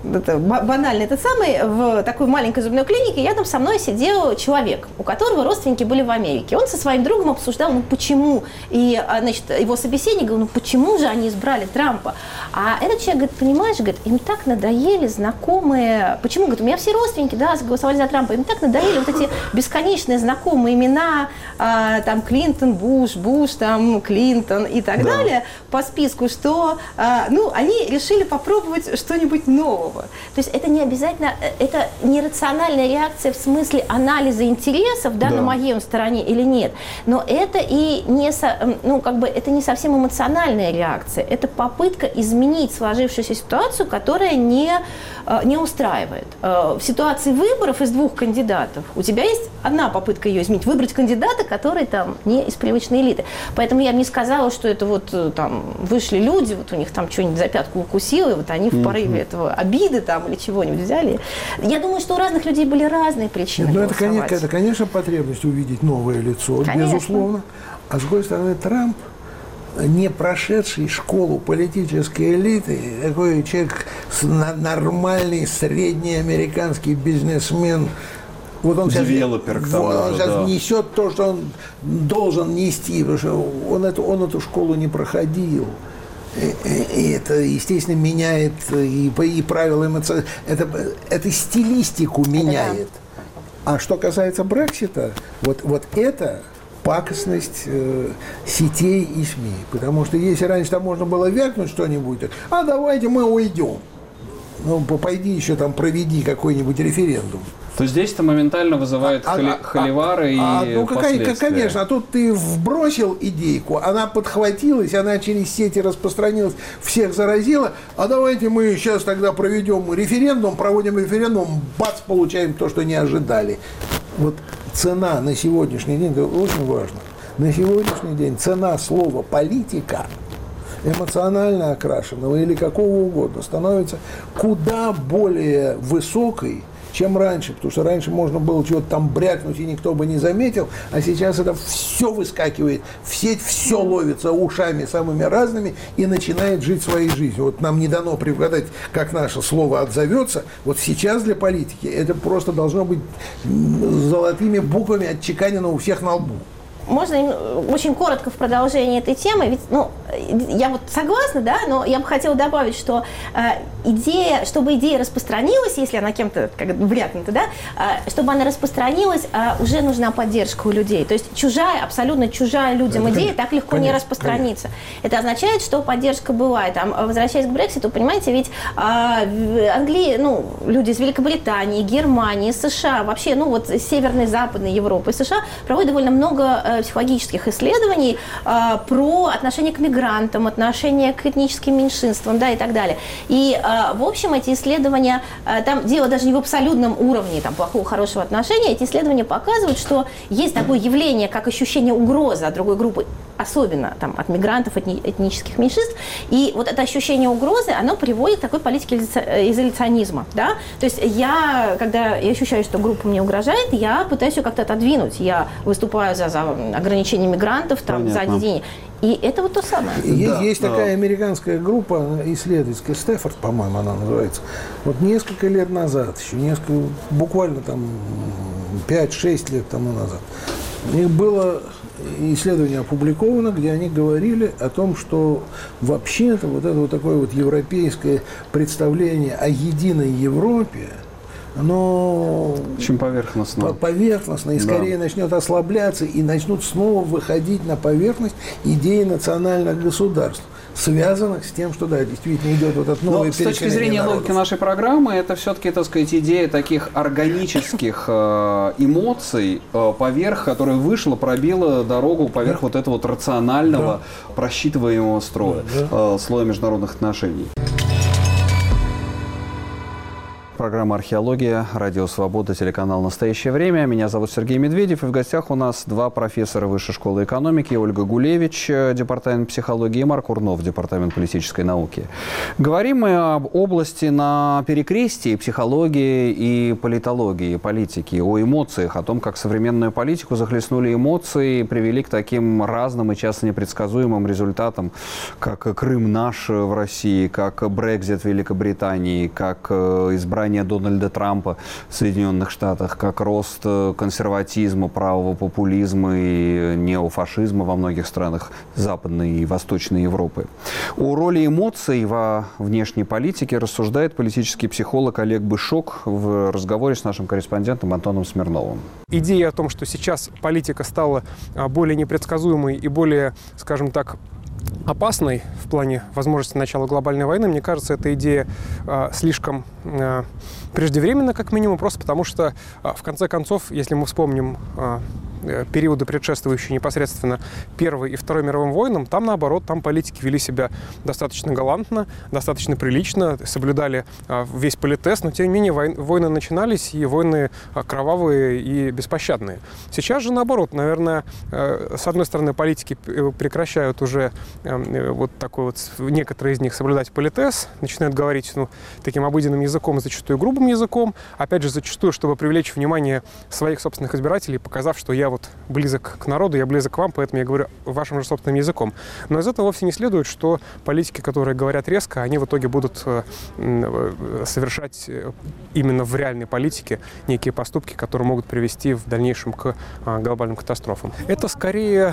это банально этот самый, в такой маленькой зубной клинике рядом со мной сидел человек, у которого родственники были в Америке. Он со своим другом обсуждал, ну почему, и, значит, его собеседник говорил, ну почему же они избрали Трампа? А этот человек говорит, понимаешь, говорит, им так надоели знакомые, почему, говорит, у меня все родственники, да, голосовали за Трампа, им так надоели вот эти бесконечные знакомые имена, а, там, Клинтон, Буш, Буш, там, Клинтон и так да. далее по списку, что, а, ну, они решили попробовать что-нибудь нового. То есть это не обязательно, это не рациональная реакция в смысле анализа интересов, да, да. на моей стороне или нет, но это и не, ну, как бы, это не совсем эмоциональная реакция, это попытка изменить сложившуюся ситуацию, которая не, не устраивает. В ситуации выборов из двух кандидатов у тебя есть одна попытка ее изменить, выбрать кандидата, который там не из привычной элиты. Поэтому я бы не сказала, что это вот там вышли люди, вот у них там что-нибудь за пятку укусило, и вот они в порыве этого обиды там или чего-нибудь взяли. Я думаю, что у разных людей были разные причины. Ну, это, конечно, это, конечно, потребность увидеть новое лицо, конечно. Безусловно. А с другой стороны, Трамп, не прошедший школу политической элиты, такой человек, нормальный, средний американский бизнесмен, вот он девелопер, сейчас, вот, он сейчас да. несет то, что он должен нести, потому что он эту, он эту школу не проходил. И, и это, естественно, меняет и, и правила эмоциональные. Это, это стилистику меняет. А что касается Брексита, вот, вот это пакостность э, сетей и СМИ. Потому что если раньше там можно было вякнуть что-нибудь, а давайте мы уйдем. Ну, пойди еще там проведи какой-нибудь референдум. То здесь это моментально вызывает а, холи, а, холивары а, и ну, последствия. Конечно, а тут ты вбросил идейку, она подхватилась, она через сети распространилась, всех заразила, а давайте мы сейчас тогда проведем референдум, проводим референдум, бац, получаем то, что не ожидали. Вот цена на сегодняшний день, это очень важно, на сегодняшний день цена слова «политика», эмоционально окрашенного или какого угодно, становится куда более высокой, чем раньше, потому что раньше можно было чего-то там брякнуть, и никто бы не заметил, а сейчас это все выскакивает, в сеть все ловится ушами самыми разными и начинает жить своей жизнью. Вот нам не дано предугадать, как наше слово отзовется, вот сейчас для политики это просто должно быть золотыми буквами отчеканено у всех на лбу. Можно очень коротко в продолжении этой темы, ведь, ну, я вот согласна, да, но я бы хотела добавить, что э, идея, чтобы идея распространилась, если она кем-то как бы брякнута, да, э, чтобы она распространилась, э, уже нужна поддержка у людей. То есть чужая, абсолютно чужая людям это, идея так легко конечно, не распространится. Конечно. Это означает, что поддержка бывает. Там, возвращаясь к Брекситу, понимаете, ведь э, в Англии, ну, люди из Великобритании, Германии, США, вообще, ну, вот Северной, Западной Европы, США проводят довольно много э, психологических исследований э, про отношение к мигрантам, отношение к этническим меньшинствам, да, и так далее. И, э, в общем, эти исследования, э, там дело даже не в абсолютном уровне там, плохого, хорошего отношения, эти исследования показывают, что есть такое явление, как ощущение угрозы от другой группы, особенно там, от мигрантов, этни, этнических меньшинств, и вот это ощущение угрозы, оно приводит к такой политике изоляционизма, да, то есть я, когда я ощущаю, что группа мне угрожает, я пытаюсь ее как-то отодвинуть, я выступаю за, за ограничение мигрантов, там, за объединение. И это вот то самое. Есть, да, есть да. такая американская группа исследовательская, Стефорд, по-моему, она называется. Вот несколько лет назад, еще несколько, буквально там пять-шесть лет тому назад, у них было исследование опубликовано, где они говорили о том, что вообще-то вот это вот такое вот европейское представление о единой Европе, оно очень поверхностно. поверхностно и скорее да. начнет ослабляться и начнут снова выходить на поверхность идеи национальных государств, связанных с тем, что да, действительно идет вот этот новый переселение. С точки зрения народов. логики нашей программы, это все-таки, так сказать, идея таких органических э, эмоций э, поверх, которая вышла, пробила дорогу поверх да. вот этого вот рационального, да. просчитываемого строя, да. э, слоя международных отношений. Программа «Археология», радио «Свобода», телеканал «Настоящее время». Меня зовут Сергей Медведев, и в гостях у нас два профессора Высшей школы экономики: Ольга Гулевич, департамент психологии, и Марк Урнов, департамент политической науки. Говорим мы об области на перекрестии психологии и политологии, политики, о эмоциях, о том, как современную политику захлестнули эмоции и привели к таким разным и часто непредсказуемым результатам, как Крым наш в России, как Брексит в Великобритании, как избрание Дональда Трампа в Соединенных Штатах, как рост консерватизма, правого популизма и неофашизма во многих странах Западной и Восточной Европы. О роли эмоций во внешней политике рассуждает политический психолог Олег Бышок в разговоре с нашим корреспондентом Антоном Смирновым. Идея о том, что сейчас политика стала более непредсказуемой и более, скажем так, опасной в плане возможности начала глобальной войны, мне кажется, эта идея э, слишком э, преждевременна, как минимум, просто потому что, э, в конце концов, если мы вспомним э, периоды, предшествующие непосредственно Первой и Второй мировым войнам, там, наоборот, там политики вели себя достаточно галантно, достаточно прилично, соблюдали э, весь политез, но, тем не менее, вой, войны начинались, и войны э, кровавые и беспощадные. Сейчас же, наоборот, наверное, э, с одной стороны, политики прекращают уже вот такой вот, некоторые из них соблюдать политез, начинают говорить ну, таким обыденным языком, зачастую грубым языком, опять же, зачастую, чтобы привлечь внимание своих собственных избирателей, показав, что я вот близок к народу, я близок к вам, поэтому я говорю вашим же собственным языком. Но из этого вовсе не следует, что политики, которые говорят резко, они в итоге будут совершать именно в реальной политике некие поступки, которые могут привести в дальнейшем к глобальным катастрофам. Это скорее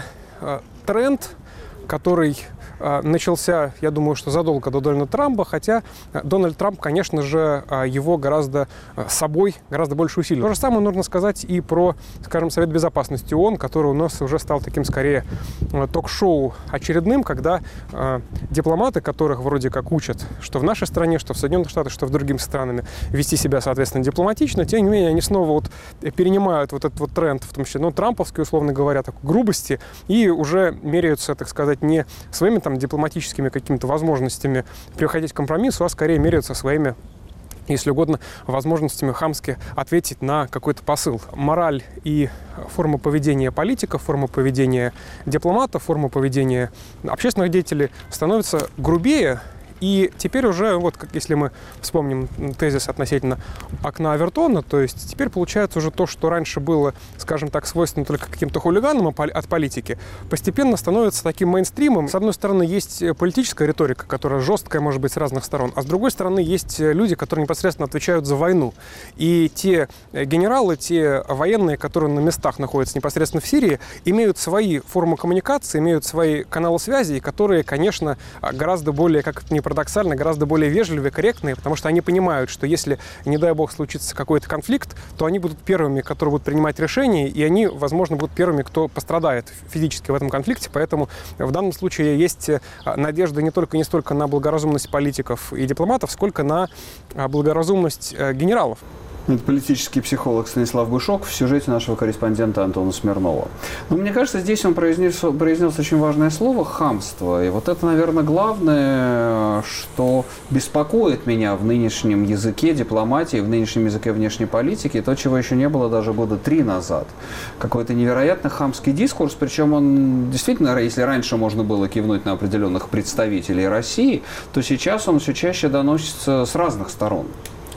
тренд, который э, начался, я думаю, что задолго до Дональда Трампа, хотя э, Дональд Трамп, конечно же, э, его гораздо э, собой гораздо больше усилил. То же самое нужно сказать и про, скажем, Совет Безопасности ООН, который у нас уже стал таким, скорее, э, ток-шоу очередным, когда э, дипломаты, которых вроде как учат, что в нашей стране, что в Соединенных Штатах, что в другими странами, вести себя, соответственно, дипломатично, тем не менее, они снова вот перенимают вот этот вот тренд, в том числе, ну, трамповский, условно говоря, такой грубости, и уже меряются, так сказать, не своими там дипломатическими какими-то возможностями приходить к компромиссу, а скорее меряются своими, если угодно, возможностями хамски ответить на какой-то посыл. Мораль и форма поведения политиков, форма поведения дипломатов, форма поведения общественных деятелей становится грубее. И теперь уже, вот как если мы вспомним тезис относительно окна Авертона, то есть теперь получается уже то, что раньше было, скажем так, свойственно только каким-то хулиганам от политики, постепенно становится таким мейнстримом. С одной стороны, есть политическая риторика, которая жесткая, может быть, с разных сторон, а с другой стороны, есть люди, которые непосредственно отвечают за войну. И те генералы, те военные, которые на местах находятся непосредственно в Сирии, имеют свои формы коммуникации, имеют свои каналы связи, которые, конечно, гораздо более, как это ни парадоксально, гораздо более вежливые, корректные, потому что они понимают, что если, не дай бог, случится какой-то конфликт, то они будут первыми, которые будут принимать решения, и они, возможно, будут первыми, кто пострадает физически в этом конфликте. Поэтому в данном случае есть надежда не только не столько на благоразумность политиков и дипломатов, сколько на благоразумность генералов. Это политический психолог Станислав Бышок в сюжете нашего корреспондента Антона Смирнова. Но мне кажется, здесь он произнес, произнес очень важное слово «хамство». И вот это, наверное, главное, что беспокоит меня в нынешнем языке дипломатии, в нынешнем языке внешней политики, то, чего еще не было даже года три назад. Какой-то невероятно хамский дискурс, причем он действительно, если раньше можно было кивнуть на определенных представителей России, то сейчас он все чаще доносится с разных сторон.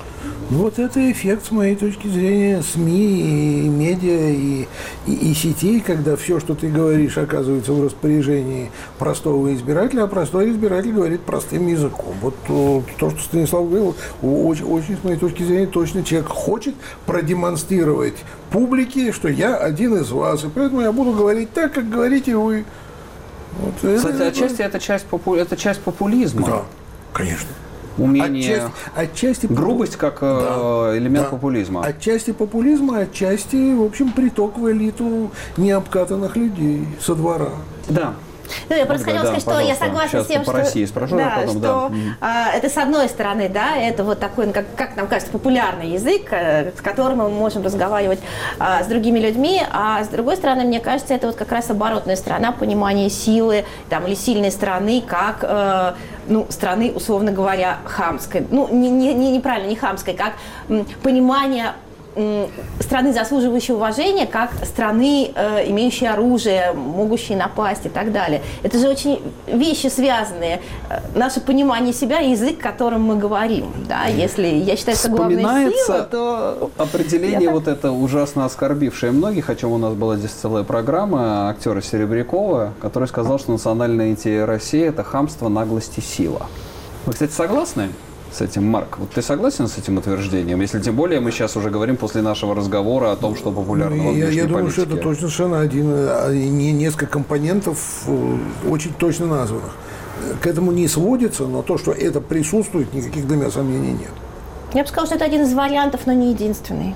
Ну, вот это эффект, с моей точки зрения, СМИ, и медиа, и, и, и сетей, когда все, что ты говоришь, оказывается в распоряжении простого избирателя, а простой избиратель говорит простым языком. Вот то, то что Станислав говорил, очень, очень, с моей точки зрения, точно человек хочет продемонстрировать публике, что я один из вас, и поэтому я буду говорить так, как говорите вы. Вот Кстати, это, отчасти это часть, попу... это часть популизма. Да, конечно. Умение, отчасти, отчасти грубость как да, элемент да. популизма. Отчасти популизма, отчасти, в общем, приток в элиту необкатанных людей со двора. Да. Ну, я просто хотела да, сказать, что я согласна Сейчас с тем, по что, России спрошу, да, потом, что да. э, это с одной стороны, да, это вот такой, как, как нам кажется, популярный язык, э, с которым мы можем разговаривать э, с другими людьми, а с другой стороны, мне кажется, это вот как раз оборотная сторона понимания силы там, или сильной стороны как э, ну, страны, условно говоря, хамской. Ну, не, не, не, неправильно, не хамской, как м, понимание м, страны, заслуживающей уважения, как страны, э, имеющей оружие, могущей напасть и так далее. Это же очень вещи связанные. Наше понимание себя и язык, которым мы говорим. Да? Если я считаю, что главная сила, то... определение я вот так... это ужасно оскорбившее многих, о чем у нас была здесь целая программа актера Серебрякова, который сказал, что национальная идея России – это хамство, наглость и сила. Вы, кстати, согласны с этим, Марк? Вот ты согласен с этим утверждением? Если тем более мы сейчас уже говорим после нашего разговора о том, что популярно во внешней политике. Я думаю, политике. что это точно совершенно один, не несколько компонентов очень точно названных. К этому не сводится, но то, что это присутствует, никаких для меня сомнений нет. Я бы сказала, что это один из вариантов, но не единственный.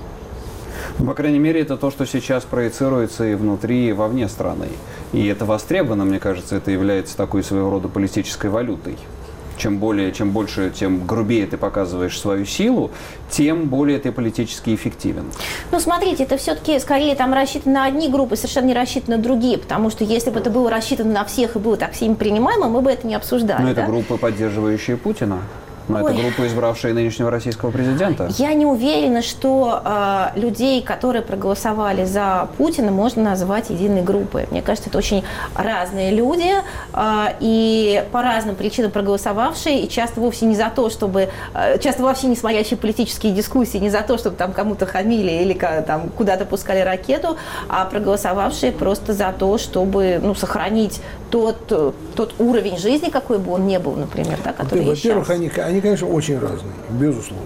Ну, по крайней мере, это то, что сейчас проецируется и внутри, и вовне страны. И это востребовано, мне кажется, это является такой своего рода политической валютой. Чем более, чем больше, тем грубее ты показываешь свою силу, тем более ты политически эффективен. Ну, смотрите, это все-таки скорее там рассчитано на одни группы, совершенно не рассчитано на другие, потому что если бы это было рассчитано на всех и было так всеми принимаемо, мы бы это не обсуждали. Но это да? группы, поддерживающие Путина. Но Ой. это группа, избравшая нынешнего российского президента. Я не уверена, что э, людей, которые проголосовали за Путина, можно назвать единой группой. Мне кажется, это очень разные люди э, и по разным причинам проголосовавшие, и часто вовсе не за то, чтобы, э, часто вообще не смотрящие политические дискуссии, не за то, чтобы там кому-то хамили или там куда-то пускали ракету, а проголосовавшие просто за то, чтобы ну, сохранить тот, тот уровень жизни, какой бы он ни был, например, да, который есть сейчас. Во-первых, они, они, конечно, очень разные, безусловно.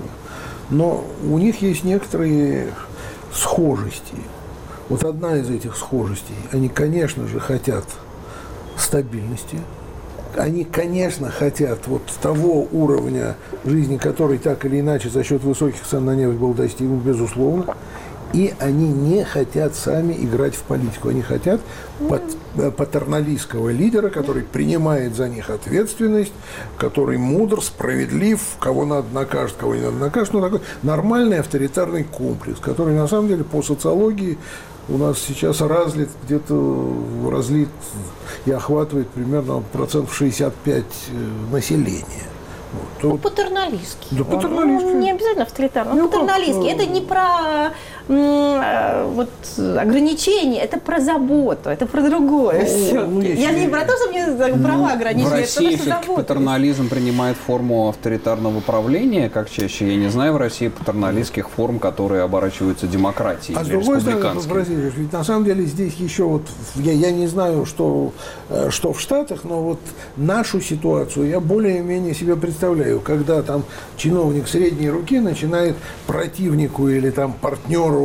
Но у них есть некоторые схожести. Вот одна из этих схожестей. Они, конечно же, хотят стабильности. Они, конечно, хотят вот того уровня жизни, который так или иначе за счет высоких цен на нефть был достигнут, безусловно. И они не хотят сами играть в политику. Они хотят патерналистского лидера, который принимает за них ответственность, который мудр, справедлив, кого надо накажет, кого не надо накажет. Ну, такой нормальный авторитарный комплекс, который на самом деле по социологии у нас сейчас разлит где-то разлит и охватывает примерно процентов шестьдесят пять населения. Вот. Ну, патерналистский. Да, патерналистский. Он не обязательно авторитарный, он Ну, патерналистский. как, Это не про м, вот, ограничения, это про заботу, это про другое. Ну, все. ну, Я не про то, что мне права ограничивают, В это России просто все-таки забота. патернализм принимает форму авторитарного правления, как чаще. Я не знаю в России патерналистских форм, которые оборачиваются демократией. А с другой стороны, Бразилия, ведь на самом деле здесь еще вот, я, я не знаю, что, что в Штатах, но вот нашу ситуацию я более-менее себе представляю, когда там чиновник средней руки начинает противнику или там партнеру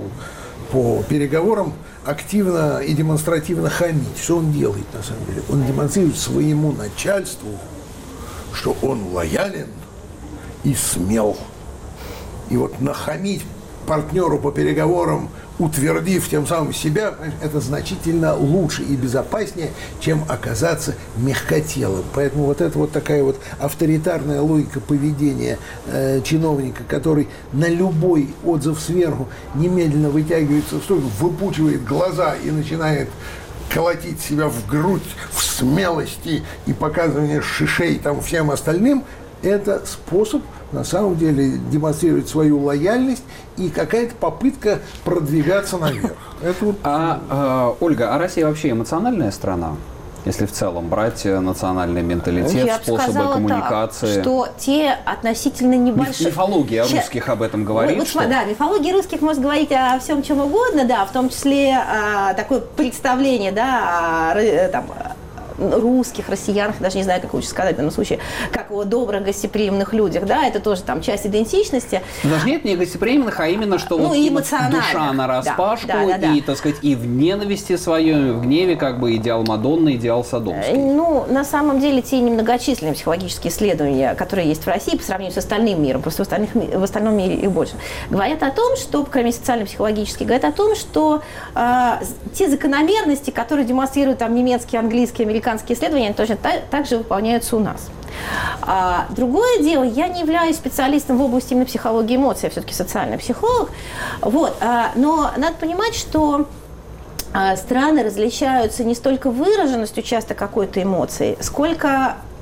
по переговорам активно и демонстративно хамить. Что он делает на самом деле? Он демонстрирует своему начальству, что он лоялен и смел. И вот нахамить партнеру по переговорам, утвердив тем самым себя, это значительно лучше и безопаснее, чем оказаться мягкотелым. Поэтому вот это вот такая вот авторитарная логика поведения э, чиновника, который на любой отзыв сверху немедленно вытягивается в сторону, выпучивает глаза и начинает колотить себя в грудь в смелости и показывание шишей там всем остальным, это способ на самом деле демонстрировать свою лояльность и какая-то попытка продвигаться наверх. Это вот... а, э, Ольга, а Россия вообще эмоциональная страна? Если в целом брать национальный менталитет, Я способы бы сказала коммуникации. Так, что те относительно небольшие... Мифология Ща... русских об этом говорит. Вот, что... Да, мифология русских может говорить о всем чем угодно, да, в том числе а, такое представление, да, о, там, русских, россиянах, даже не знаю, как лучше сказать в данном случае, как о добрых, гостеприимных людях, да, это тоже там часть идентичности. Даже нет, не гостеприимных, а именно, что ну, вот душа нараспашку, да, да, да, и, да. так сказать, и в ненависти своей, в гневе, как бы идеал Мадонны, идеал Содомский. Ну, на самом деле, те немногочисленные психологические исследования, которые есть в России по сравнению с остальным миром, просто в, остальных, в остальном мире их больше, говорят о том, что, кроме социально-психологических, говорят о том, что э, те закономерности, которые демонстрируют там немецкие, английские, американские исследования, они точно так, так же выполняются у нас. А, другое дело, я не являюсь специалистом в области именно психологии эмоций, я все-таки социальный психолог. Вот, а, но надо понимать, что а, страны различаются не столько выраженностью часто какой-то эмоции, сколько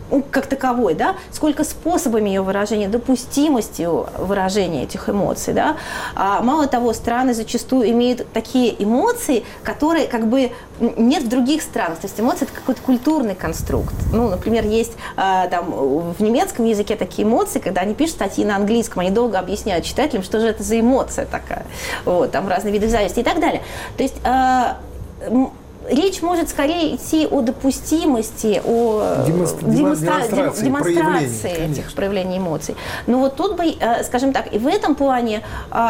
как таковой, да, сколько способами ее выражения, допустимостью выражения этих эмоций, да. А мало того, страны зачастую имеют такие эмоции, которые как бы нет в других странах. То есть эмоции – это какой-то культурный конструкт. Ну, например, есть а, там, в немецком языке такие эмоции, когда они пишут статьи на английском, они долго объясняют читателям, что же это за эмоция такая. Вот, там разные виды зависти и так далее. То есть а, речь может скорее идти о допустимости, о демонстра... демонстрации, демонстрации проявлений, этих проявлений эмоций. Но вот тут бы, скажем так, и в этом плане,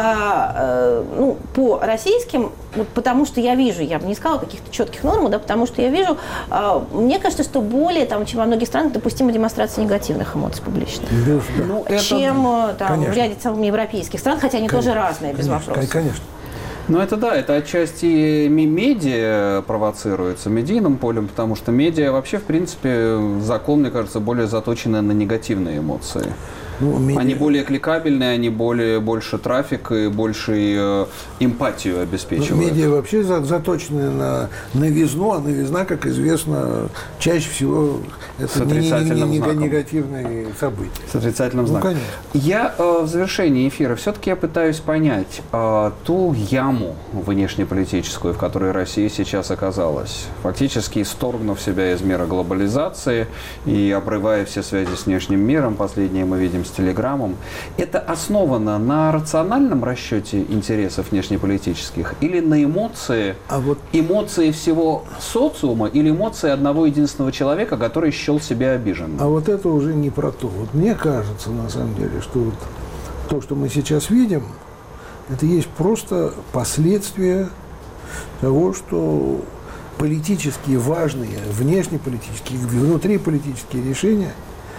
ну, по российским, вот потому что я вижу, я бы не сказала каких-то четких норм, да, потому что я вижу, мне кажется, что более, там, чем во многих странах, допустима демонстрация негативных эмоций публичных, ну, чем это... там, в ряде самых европейских стран, хотя они конечно, тоже разные, без конечно, вопросов. Конечно. Ну, это да, это отчасти медиа провоцируется, медийным полем, потому что медиа вообще, в принципе, закон, мне кажется, более заточены на негативные эмоции. Ну, медиа... Они более кликабельные, они более, больше трафик и больше э, эмпатию обеспечивают. Ну, медиа вообще за, заточены на новизну, а новизна, как известно, чаще всего это не, не, не, не негативные события. С отрицательным ну, знаком. Конечно. Я э, в завершении эфира все-таки я пытаюсь понять э, ту яму внешнеполитическую, в которой Россия сейчас оказалась, фактически исторгнув себя из мира глобализации и обрывая все связи с внешним миром. Последнее мы видим с Телеграмом. Это основано на рациональном расчете интересов внешнеполитических или на эмоции, а вот... эмоции всего социума или эмоции одного единственного человека, который счел себя обиженным? А вот это уже не про то. Вот мне кажется, на самом деле, что вот то, что мы сейчас видим, это есть просто последствия того, что политические важные, внешнеполитические, внутриполитические решения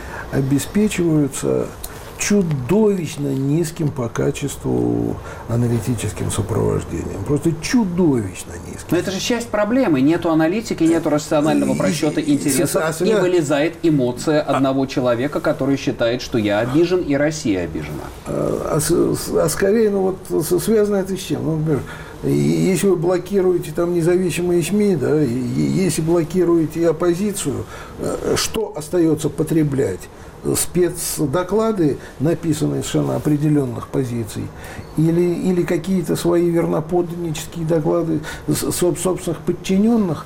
обеспечиваются чудовищно низким по качеству аналитическим сопровождением. Просто чудовищно низким. Но это же часть проблемы. Нету аналитики, нету рационального просчета интересов. И вылезает эмоция одного человека, который считает, что я обижен и Россия обижена. А, а, а скорее, ну вот связано это с чем? Ну, например, если вы блокируете там независимые СМИ, да, и если блокируете оппозицию, что остается потреблять? Спецдоклады, написанные совершенно определенных позиций, или, или какие-то свои верноподданнические доклады собственных подчиненных,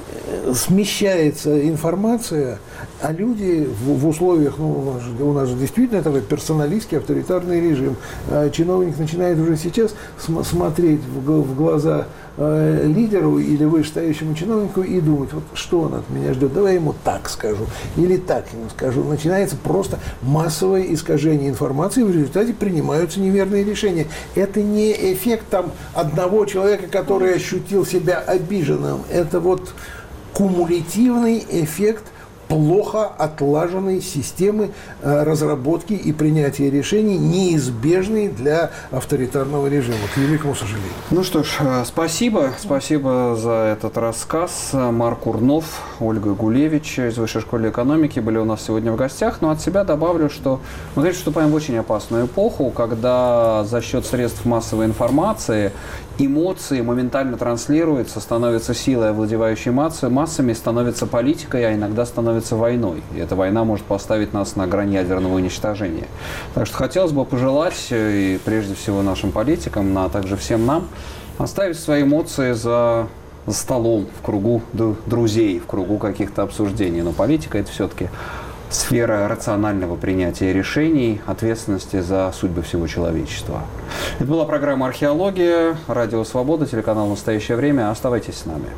смещается информация, а люди в, в условиях, ну, у нас, же, у нас же действительно такой персоналистский авторитарный режим, а чиновник начинает уже сейчас см- смотреть в, в глаза э, лидеру или вышестоящему чиновнику и думать, вот что он от меня ждет, давай ему так скажу или так ему скажу. Начинается просто массовое искажение информации, в результате принимаются неверные решения. Это не эффект там одного человека, который ощутил себя обиженным, это вот кумулятивный эффект плохо отлаженной системы э, разработки и принятия решений, неизбежной для авторитарного режима, к великому сожалению. Ну что ж, спасибо. Спасибо за этот рассказ. Марк Урнов, Ольга Гулевич из Высшей школы экономики были у нас сегодня в гостях. Но от себя добавлю, что мы, конечно, вступаем в очень опасную эпоху, когда за счет средств массовой информации эмоции моментально транслируются, становятся силой, овладевающей массами, становится политикой, а иногда становится войной. И эта война может поставить нас на грань ядерного уничтожения. Так что хотелось бы пожелать, и прежде всего нашим политикам, а также всем нам, оставить свои эмоции за столом, в кругу друзей, в кругу каких-то обсуждений. Но политика – это все-таки сфера рационального принятия решений, ответственности за судьбы всего человечества. Это была программа «Археология», радио «Свобода», телеканал «Настоящее время». Оставайтесь с нами.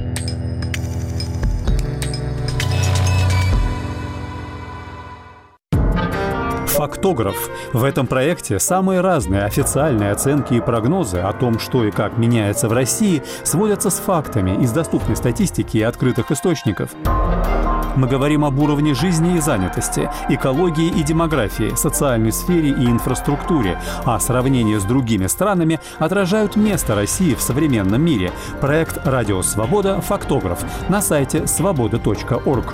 Фактограф. В этом проекте самые разные официальные оценки и прогнозы о том, что и как меняется в России, сводятся с фактами из доступной статистики и открытых источников. Мы говорим об уровне жизни и занятости, экологии и демографии, социальной сфере и инфраструктуре, а сравнение с другими странами отражают место России в современном мире. Проект «Радио Свобода. Фактограф» на сайте свобода точка орг.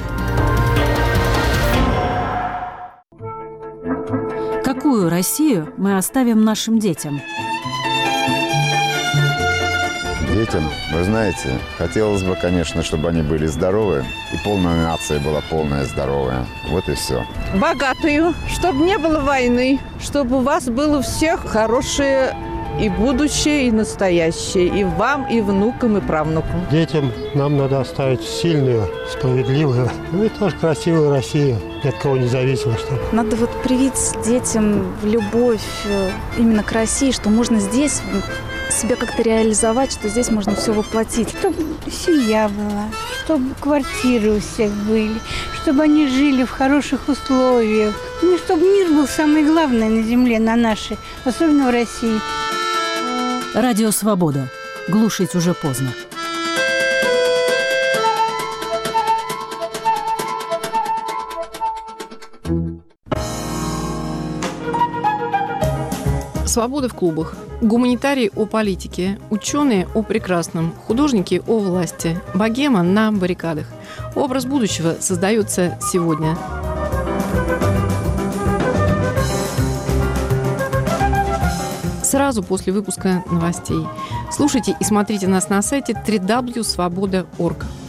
Какую Россию мы оставим нашим детям? детям, вы знаете, хотелось бы, конечно, чтобы они были здоровы, и полная нация была полная здоровая. Вот и все. Богатую, чтобы не было войны, чтобы у вас было у всех хорошее и будущее, и настоящее, и вам, и внукам, и правнукам. Детям нам надо оставить сильную, справедливую, ну и тоже красивую Россию, ни от кого не зависимо. Что... Надо вот привить детям любовь именно к России, что можно здесь себя как-то реализовать, что здесь можно все воплотить. Чтобы семья была, чтобы квартиры у всех были, чтобы они жили в хороших условиях. Ну, чтобы мир был самое главное на земле, на нашей, особенно в России. Радио «Свобода». Глушить уже поздно. Свобода в клубах. Гуманитарии о политике, ученые о прекрасном, художники о власти, богема на баррикадах. Образ будущего создается сегодня. Сразу после выпуска новостей. Слушайте и смотрите нас на сайте дабл ю дабл ю дабл ю точка свобода точка орг.